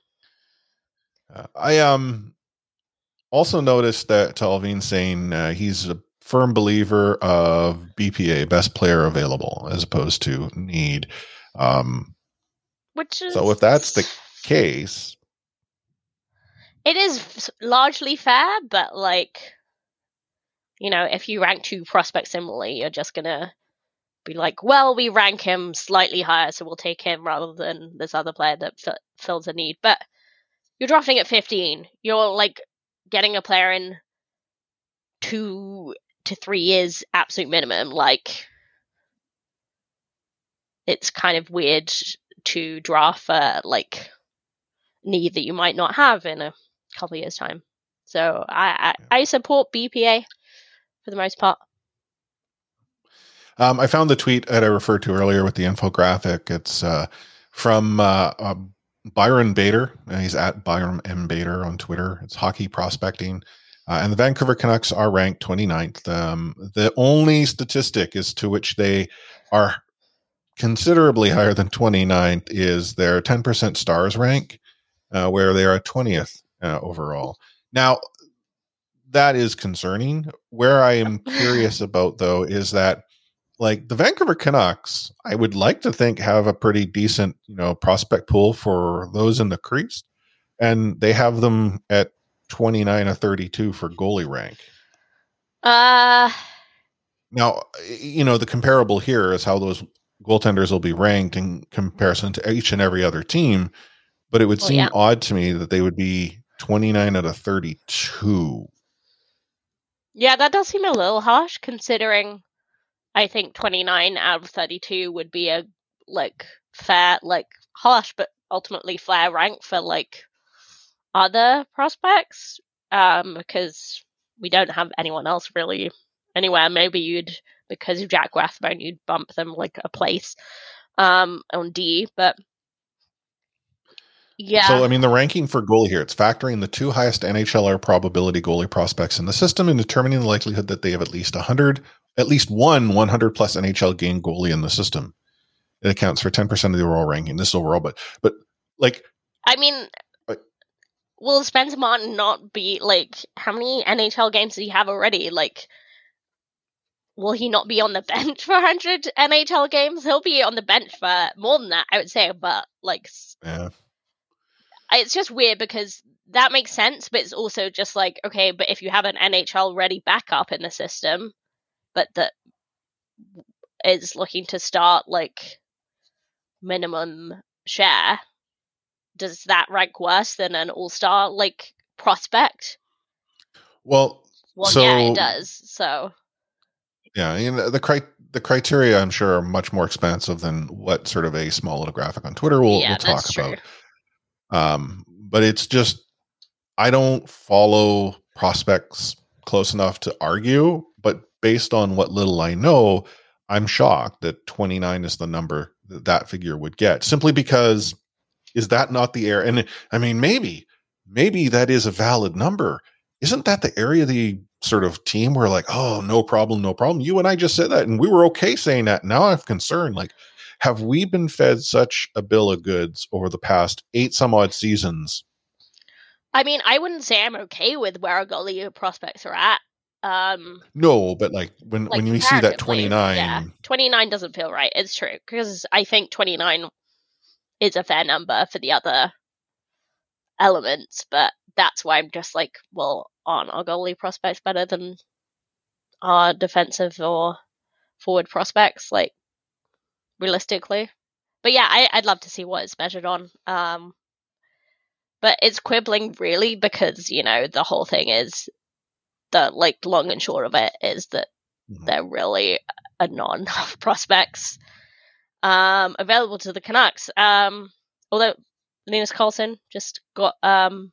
Uh, I um also noticed that Allvin saying uh, he's a firm believer of B P A, best player available, as opposed to need. Um, Which is so if that's the case, it is largely fair, but like, you know, if you rank two prospects similarly, you're just gonna be like, well, we rank him slightly higher, so we'll take him rather than this other player that f- fills a need. But you're drafting at fifteen. You're like getting a player in two to three years absolute minimum. Like, it's kind of weird to draft for like need that you might not have in a couple of years' time. So I, I, I support B P A for the most part. Um, I found the tweet that I referred to earlier with the infographic. It's uh, from uh, uh, Byron Bader. He's at Byron M. Bader on Twitter. It's hockey prospecting. Uh, and the Vancouver Canucks are ranked twenty-ninth. Um, the only statistic as to which they are considerably higher than twenty-ninth is their ten percent stars rank, uh, where they are twentieth uh, overall. Now, that is concerning. Where I am curious about, though, is that like the Vancouver Canucks, I would like to think have a pretty decent, you know, prospect pool for those in the crease, and they have them at twenty-nine or thirty-two for goalie rank. Uh, now, you know, the comparable here is how those goaltenders will be ranked in comparison to each and every other team, but it would well, seem yeah. odd to me that they would be twenty-nine out of thirty-two. Yeah, that does seem a little harsh, considering I think twenty-nine out of thirty-two would be a like fair, like harsh, but ultimately fair rank for like other prospects, um, because we don't have anyone else really anywhere. Maybe you'd, because of Jack Rathbone, you'd bump them like a place um, on D, but yeah. So, I mean, the ranking for goalie here, it's factoring the two highest N H L R probability goalie prospects in the system and determining the likelihood that they have at least one hundred, at least one one hundred plus N H L game goalie in the system. It accounts for ten percent of the overall ranking. This is overall, but, but like, I mean, will Spencer Martin not be like, how many N H L games does he have already? Like, will he not be on the bench for one hundred N H L games? He'll be on the bench for more than that, I would say, but like, yeah. It's just weird because that makes sense, but it's also just like, okay, but if you have an N H L ready backup in the system, but that is looking to start like minimum share, does that rank worse than an all-star like prospect? Well, well, so, yeah, it does. So, yeah, you know, the cri- the criteria, I'm sure, are much more expansive than what sort of a small little graphic on Twitter will, yeah, will talk that's about. True. Um, but it's just, I don't follow prospects close enough to argue, but based on what little I know, I'm shocked that twenty-nine is the number that that figure would get, simply because is that not the area? And I mean, maybe, maybe that is a valid number. Isn't that the area, the sort of team where like, oh, no problem, no problem. You and I just said that and we were okay saying that. Now I have concern, like, have we been fed such a bill of goods over the past eight some odd seasons? I mean, I wouldn't say I'm okay with where our goalie prospects are at. Um, no, but like when, like when you see that twenty-nine, yeah, twenty-nine doesn't feel right. It's true, because I think twenty-nine is a fair number for the other elements, but that's why I'm just like, well, aren't our goalie prospects better than our defensive or forward prospects? Like, realistically. But yeah, I, I'd love to see what it's measured on. Um, but it's quibbling really because, you know, the whole thing is the like long and short of it is that mm-hmm. they're really a non of prospects um, available to the Canucks. Um, although Linus Karlsson just got um,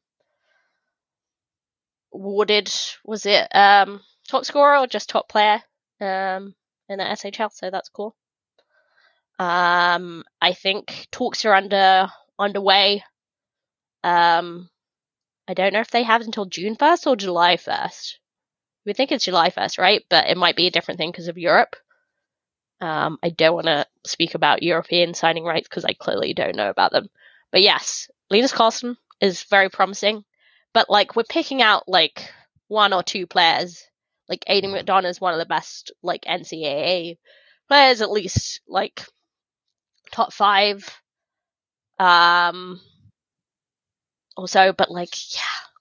awarded, was it um, top scorer or just top player um, in the S H L? So that's cool. Um, I think talks are under underway. Um, I don't know if they have until June first or July first. We think it's July first, right? But it might be a different thing because of Europe. Um, I don't want to speak about European signing rights because I clearly don't know about them. But yes, Linus Karlsson is very promising. But like, we're picking out like one or two players. like Aiden McDonough is one of the best like N C A A players, at least like top five. Um, also, but like, yeah,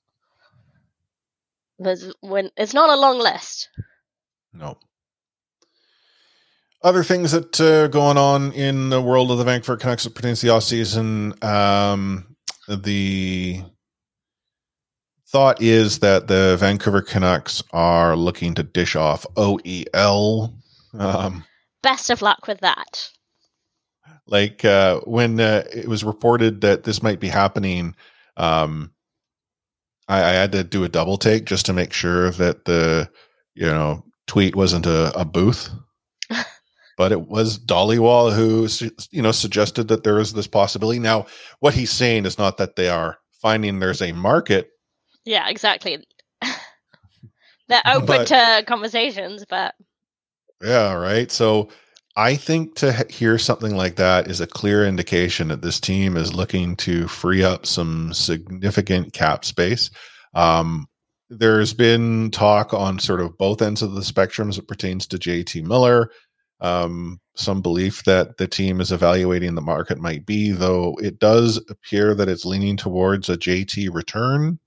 there's when it's not a long list. No. Other things that are uh, going on in the world of the Vancouver Canucks that pertains to the offseason, um, the thought is that the Vancouver Canucks are looking to dish off O E L. Um, Best of luck with that. Like uh, when uh, it was reported that this might be happening, um, I, I had to do a double take just to make sure that the you know tweet wasn't a, a booth. But it was Dhaliwal who, you know, suggested that there is this possibility. Now, what he's saying is not that they are finding there's a market. Yeah, exactly. They're open but, to conversations, but yeah, right. So I think to hear something like that is a clear indication that this team is looking to free up some significant cap space. Um, there's been talk on sort of both ends of the spectrum as it pertains to J T Miller. Um, some belief that the team is evaluating the market might be, though it does appear that it's leaning towards a J T return.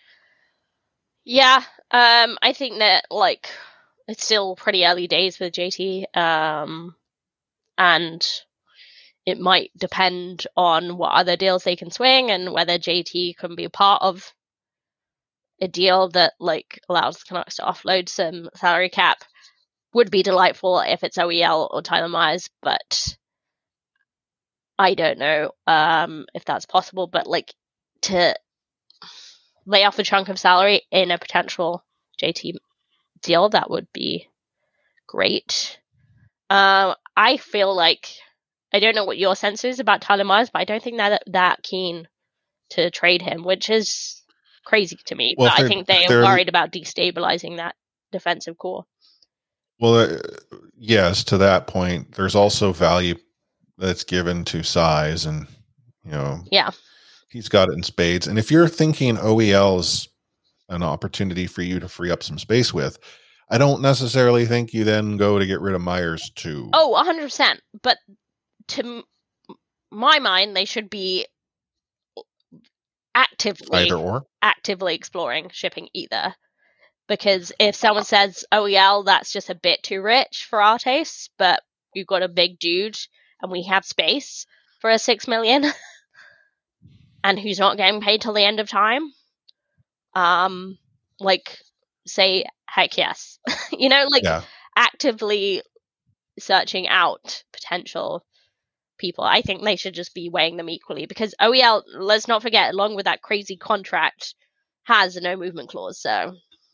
Yeah, um, I think that like it's still pretty early days with J T, um, and it might depend on what other deals they can swing and whether J T can be a part of a deal that like allows the Canucks to offload some salary cap. Would be delightful if it's O E L or Tyler Myers, but I don't know um, if that's possible. But like to lay off a chunk of salary in a potential J T deal, that would be great. Uh, I feel like I don't know what your sense is about Tyler Myers, but I don't think that that keen to trade him, which is crazy to me. Well, but I think they are they're... worried about destabilizing that defensive core. Well, uh, yes, to that point, there's also value that's given to size, and you know, yeah, he's got it in spades. And if you're thinking O E L is an opportunity for you to free up some space with, I don't necessarily think you then go to get rid of Myers too. Oh, one hundred percent. But to m- my mind, they should be actively either or actively exploring shipping either. Because if someone says, oh, yeah, that's just a bit too rich for our tastes, but you've got a big dude and we have space for a six million and who's not getting paid till the end of time, um, like, say, heck yes. you know, like, yeah. actively searching out potential people. I think they should just be weighing them equally because O E L, let's not forget, along with that crazy contract, has a no movement clause, so...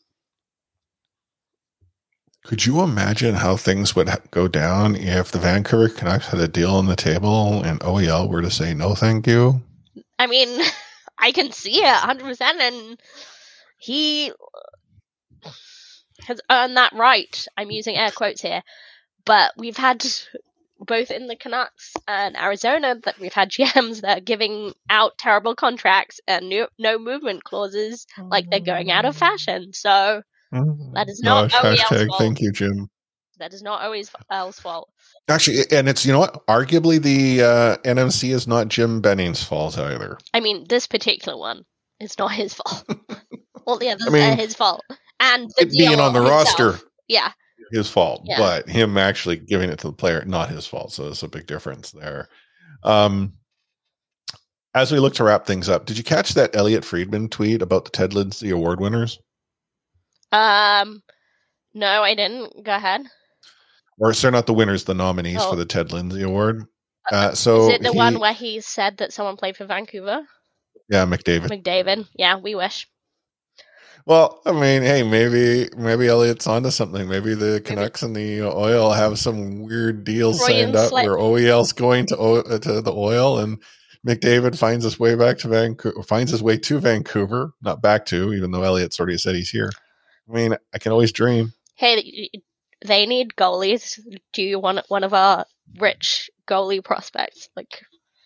Could you imagine how things would go down if the Vancouver Canucks had a deal on the table and O E L were to say no thank you? I mean, I can see it one hundred percent, and he has earned that right. I'm using air quotes here. But we've had, both in the Canucks and Arizona, that we've had G Ms that are giving out terrible contracts and no, no movement clauses like they're going out of fashion. So... That is not Gosh, O E L's hashtag fault. Thank you, Jim. That is not O E L's fault. Actually, and it's, you know what? Arguably, the uh, N M C is not Jim Benning's fault either. I mean, this particular one is not his fault. All the others I mean, are his fault. And the it being on the himself, roster, yeah, his fault. Yeah. But him actually giving it to the player, not his fault. So there's a big difference there. Um, as we look to wrap things up, did you catch that Elliot Friedman tweet about the Ted Lindsay Award winners? Um, no, I didn't. Go ahead. Or sorry, not the winners, the nominees Oh. for the Ted Lindsay Award. Uh, so Is it the he- one where he said that someone played for Vancouver? Yeah, McDavid. McDavid. Yeah, we wish. Well, I mean, hey, maybe maybe Elliot's onto something. Maybe the Canucks and the Oil have some weird deals Freudian signed up slip. where O E L's going to o- uh, to the Oil, and McDavid finds his way back to Vancouver. Finds his way to Vancouver, not back to, even though Elliot's already said he's here. I mean, I can always dream. Hey, they need goalies. Do you want one of our rich goalie prospects? Like,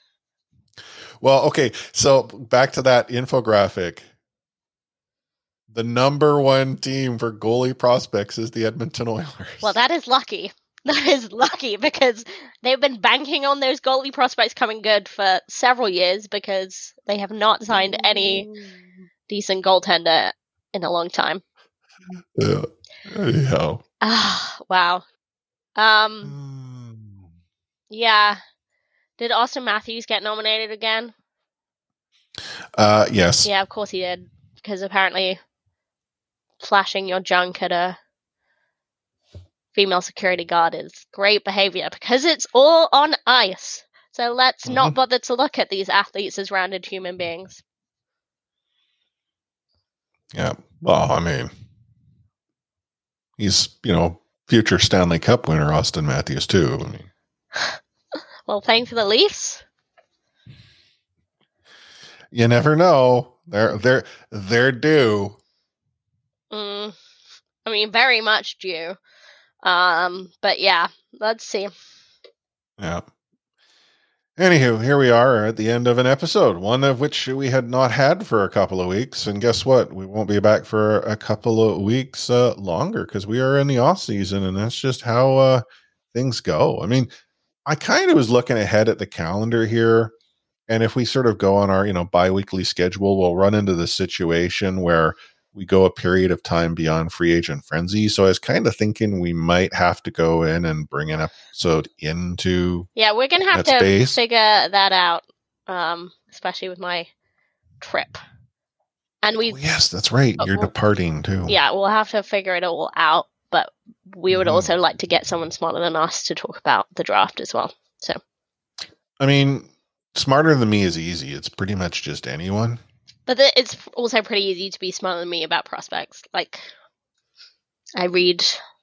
Well, okay, so back to that infographic. the number one team for goalie prospects is the Edmonton Oilers. Well, that is lucky. That is lucky because they've been banking on those goalie prospects coming good for several years because they have not signed any decent goaltender in a long time. Yeah. Yeah. Ah, wow. Um. Yeah. Did Austin Matthews get nominated again? Uh, yes. Yeah, of course he did. Because apparently flashing your junk at a female security guard is great behavior because it's all on ice. So let's mm-hmm. not bother to look at these athletes as rounded human beings. Yeah. Well, I mean, he's, you know, future Stanley Cup winner, Austin Matthews, too. I mean. Well, playing for the Leafs? You never know. They're, they're, they're due. Mm, I mean, very much due. Um, but yeah, let's see. Yeah. Anywho, here we are at the end of an episode, one of which we had not had for a couple of weeks. And guess what? We won't be back for a couple of weeks uh, longer because we are in the off season, and that's just how uh, things go. I mean, I kind of was looking ahead at the calendar here, and if we sort of go on our, you know, bi-weekly schedule, we'll run into the situation where we go a period of time beyond free agent frenzy. So I was kind of thinking we might have to go in and bring an episode into Yeah, we're going to have to space. figure that out, um, especially with my trip. And we oh, Yes, that's right. You're we'll, departing too. Yeah, we'll have to figure it all out. But we would mm. also like to get someone smarter than us to talk about the draft as well. So, I mean, smarter than me is easy. It's pretty much just anyone. But it's also pretty easy to be smarter than me about prospects. Like, I read,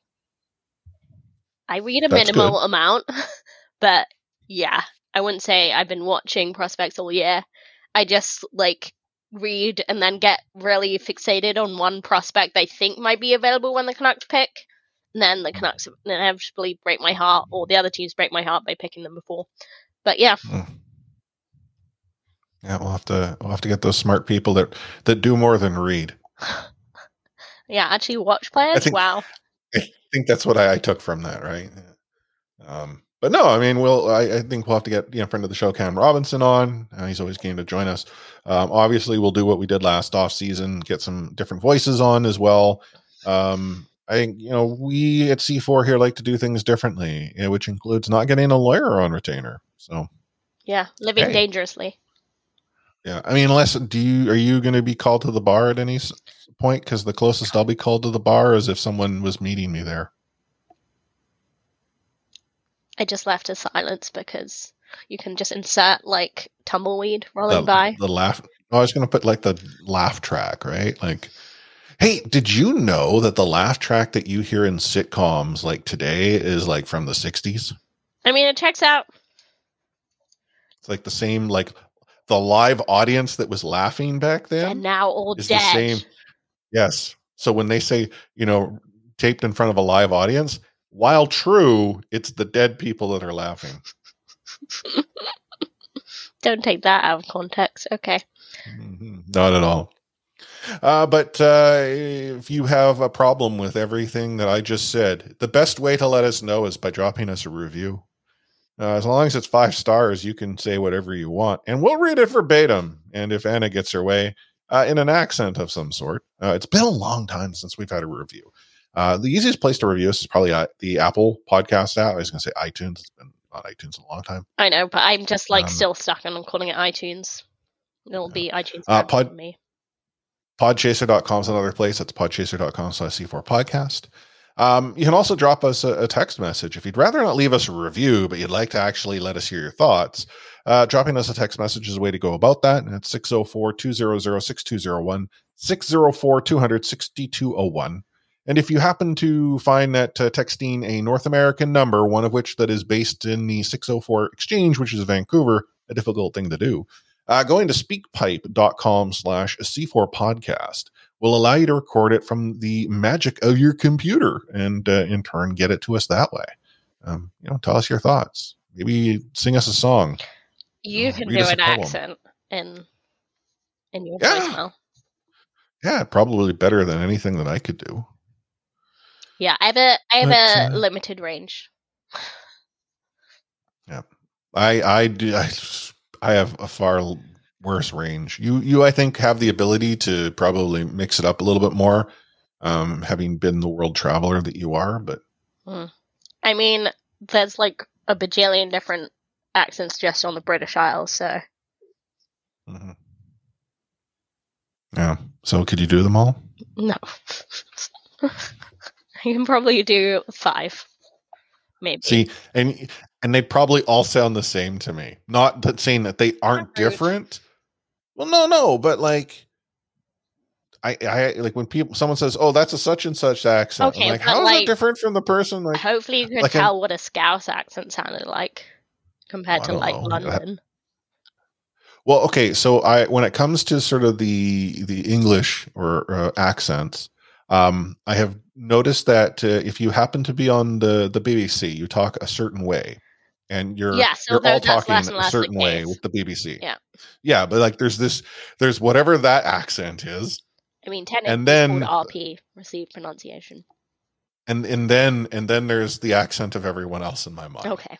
I read a That's minimal good. amount, but yeah, I wouldn't say I've been watching prospects all year. I just like read and then get really fixated on one prospect I think might be available when the Canucks pick, and then the Canucks inevitably break my heart, or the other teams break my heart by picking them before. But yeah. Mm. Yeah, we'll have to we'll have to get those smart people that, that do more than read. Yeah, actually watch players. I think, wow. I think that's what I, I took from that, right? Um, but no, I mean, we'll I, I think we'll have to get you know friend of the show Cam Robinson on. Uh, he's always game to join us. Um, obviously, we'll do what we did last off season, get some different voices on as well. Um, I think you know we at C four here like to do things differently, you know, which includes not getting a lawyer on retainer. So yeah, living hey. dangerously. Yeah, I mean, unless do you are you going to be called to the bar at any point? Because the closest I'll be called to the bar is if someone was meeting me there. I just left a silence because you can just insert like tumbleweed rolling the, by. The laugh. Oh, I was going to put like the laugh track, right? Like, hey, did you know that the laugh track that you hear in sitcoms like today is like from the sixties? I mean, it checks out. It's like the same like. The live audience that was laughing back then and now all is dead. the same. Yes. So when they say, you know, taped in front of a live audience, while true, it's the dead people that are laughing. Don't take that out of context. Okay. Mm-hmm. Not at all. Uh, but uh, if you have a problem with everything that I just said, the best way to let us know is by dropping us a review. Uh, as long as it's five stars, you can say whatever you want, and we'll read it verbatim. And if Anna gets her way, uh, in an accent of some sort. Uh, it's been a long time since we've had a review. Uh, the easiest place to review us is probably uh, the Apple podcast app. I was going to say iTunes. It's been on iTunes in a long time. I know, but I'm just like Um, still stuck on calling it iTunes. It'll be iTunes Uh, for pod- me. podchaser dot com is another place. That's podchaser dot com slash C four podcast. Um, you can also drop us a, a text message. If you'd rather not leave us a review, but you'd like to actually let us hear your thoughts, uh, dropping us a text message is a way to go about that. And it's six oh four, two hundred, six two oh one, six oh four, two hundred, six two oh one. And if you happen to find that uh, texting a North American number, one of which that is based in the six oh four exchange, which is Vancouver, a difficult thing to do, uh, going to speakpipe dot com slash C four podcast will allow you to record it from the magic of your computer and uh, in turn get it to us that way. Um, you know, tell us your thoughts. Maybe sing us a song. You uh, can read do us a an poem. accent in in your Yeah. voicemail. Yeah, probably better than anything that I could do. Yeah, I have a I have But, a uh, limited range. Yeah, I I do I, I have a far worse range. You you I think have the ability to probably mix it up a little bit more, um, having been the world traveler that you are. But Mm. I mean, there's like a bajillion different accents just on the British Isles, so mm-hmm. Yeah, so could you do them all? no. You can probably do five, maybe. See, and and they probably all sound the same to me. Not that saying that they aren't Rude. different. Well, no, no, but like, I, I like when people someone says, "Oh, that's a such and such accent." Okay, I'm like, but, how is like, it different from the person? Like, Hopefully you can like tell I'm- what a Scouse accent sounded like compared I to don't like know. London. well, okay. So I, when it comes to sort of the the English or uh, accents, um, I have noticed that uh, if you happen to be on the the B B C, you talk a certain way, and you're Yeah, so you're there- all that's talking less and a less the certain way case. with the B B C. Yeah. Yeah, but like there's this there's whatever that accent is, I mean, technically and it's then called R P, received pronunciation. and and then and then there's the accent of everyone else in my mind. Okay.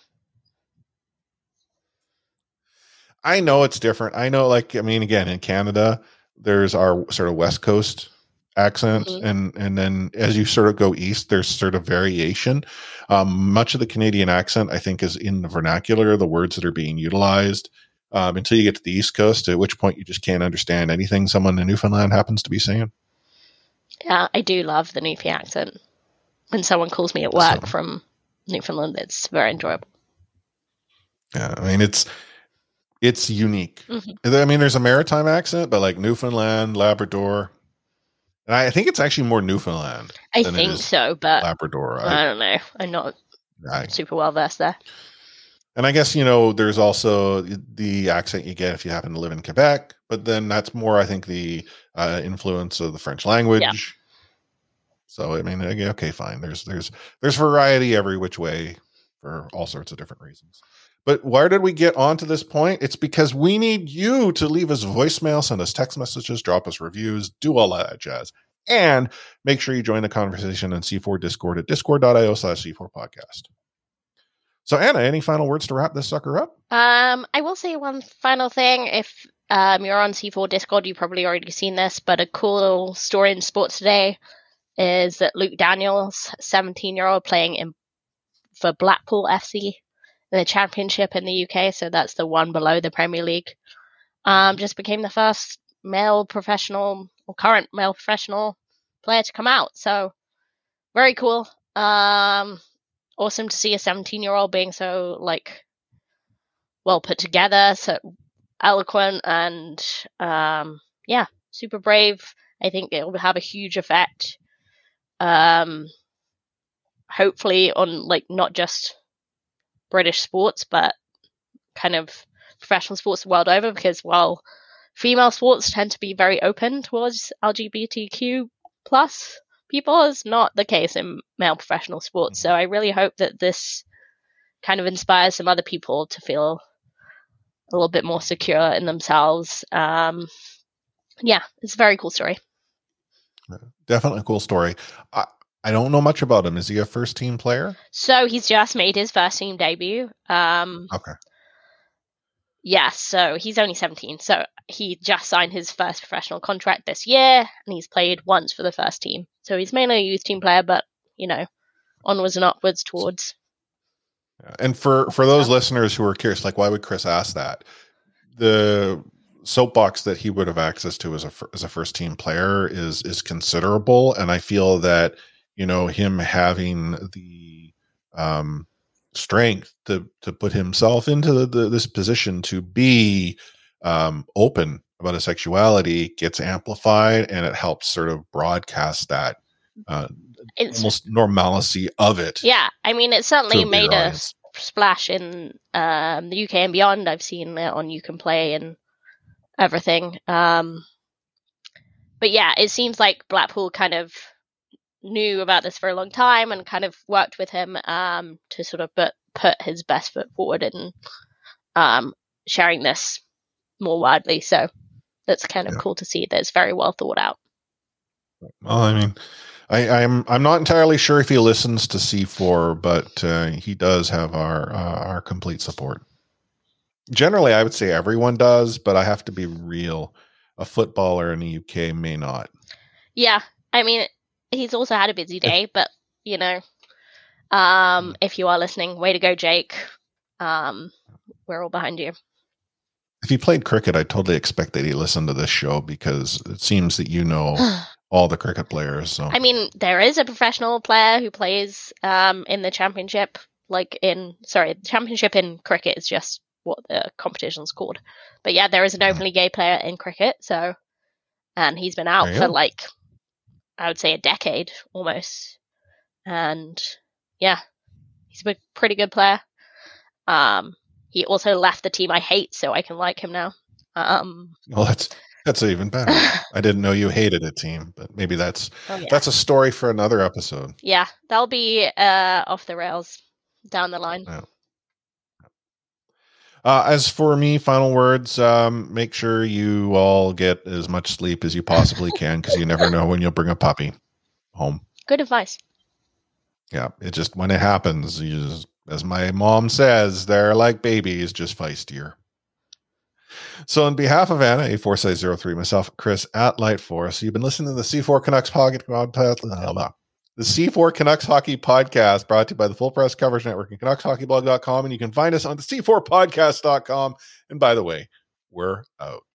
I know it's different. I know, like, I mean, again, in Canada, there's our sort of West Coast accent, Mhm. and and then as you sort of go east, there's sort of variation. Um, much of the Canadian accent, I think, is in the vernacular, the words that are being utilized. Um, until you get to the East Coast, at which point you just can't understand anything someone in Newfoundland happens to be saying. Yeah, I do love the Newfie accent. When someone calls me at work So- from Newfoundland, it's very enjoyable. Yeah, I mean, it's it's unique. Mhm. I mean, there's a maritime accent, but like Newfoundland, Labrador, and I think it's actually more Newfoundland. I than it think is so, but Labrador. I I, don't know. I'm not I, super well versed there. and I guess, you know, there's also the accent you get if you happen to live in Quebec, but then that's more, I think, the uh, influence of the French language. Yeah. So, I mean, okay, okay, fine. There's there's there's variety every which way for all sorts of different reasons. But why did we get on to this point? It's because we need you to leave us voicemail, send us text messages, drop us reviews, do all that jazz. And make sure you join the conversation in C four Discord at discord.io slash C4 podcast. So, Anna, any final words to wrap this sucker up? Um, I will say one final thing. If um, you're on C four Discord, you've probably already seen this, but a cool little story in sports today is that Luke Daniels, seventeen-year-old, playing in for Blackpool F C in the Championship in the U K, so that's the one below the Premier League, um, just became the first male professional or current male professional player to come out. So very cool. Um, awesome to see a seventeen-year-old being so like well put together, so eloquent, and um, yeah, super brave. I think it will have a huge effect. Um, hopefully on like not just British sports, but kind of professional sports the world over, because while female sports tend to be very open towards L G B T Q plus people, is not the case in male professional sports. So I really hope that this kind of inspires some other people to feel a little bit more secure in themselves. Um, yeah, it's a very cool story. Definitely a cool story. I, I don't know much about him. Is he a first team player? So he's just made his first team debut. Um, Okay. Yeah, so he's only seventeen. So he just signed his first professional contract this year, and he's played once for the first team. So he's mainly a youth team player, but, you know, onwards and upwards towards. And for, for those listeners who are curious, like, why would Chris ask that? The soapbox that he would have access to as a, as a first team player is, is considerable. And I feel that, you know, him having the, um, strength to to put himself into the, the, this position to be um, open about his sexuality gets amplified, and it helps sort of broadcast that uh, It's, almost normalcy of it. yeah, I mean, it certainly to a bigger made a audience. s- splash in um, the U K and beyond. I've seen it on You Can Play and everything. Um, but yeah, it seems like Blackpool kind of knew about this for a long time and kind of worked with him um, to sort of put, put his best foot forward in um, sharing this more widely. So that's kind of Yeah. cool to see that it's very well thought out. Well, I mean, I, I'm I'm not entirely sure if he listens to C four, but uh, he does have our uh, our complete support. Generally, I would say everyone does, but I have to be real. A footballer in the U K may not. Yeah, I mean, he's also had a busy day, but you know, um, if you are listening, way to go, Jake. Um, we're all behind you. If he played cricket, I'd totally expect that he listened to this show because it seems that you know all the cricket players. So I mean, there is a professional player who plays um, in the championship. Like in, sorry, the championship in cricket is just what the competition's called. But yeah, there is an openly gay player in cricket. So, and he's been out for go. like, I would say a decade almost. And yeah, he's a pretty good player. Um, he also left the team I hate, so I can like him now. Um, well, that's that's even better. I didn't know you hated a team, but maybe that's oh, yeah. that's a story for another episode. Yeah, that'll be uh, off the rails down the line. Yeah. Uh, as for me, final words, um, make sure you all get as much sleep as you possibly can because you never know when you'll bring a puppy home. Good advice. Yeah, it just, when it happens, you just, as my mom says, they're like babies, just feistier. So on behalf of Anna, A four six zero three, myself, Chris at Light Force, you've been listening to the C four Canucks podcast. The C four Canucks Hockey Podcast, brought to you by the Full Press Coverage Network and Canucks Hockey Blog dot com. And you can find us on the C four podcast dot com. And by the way, we're out.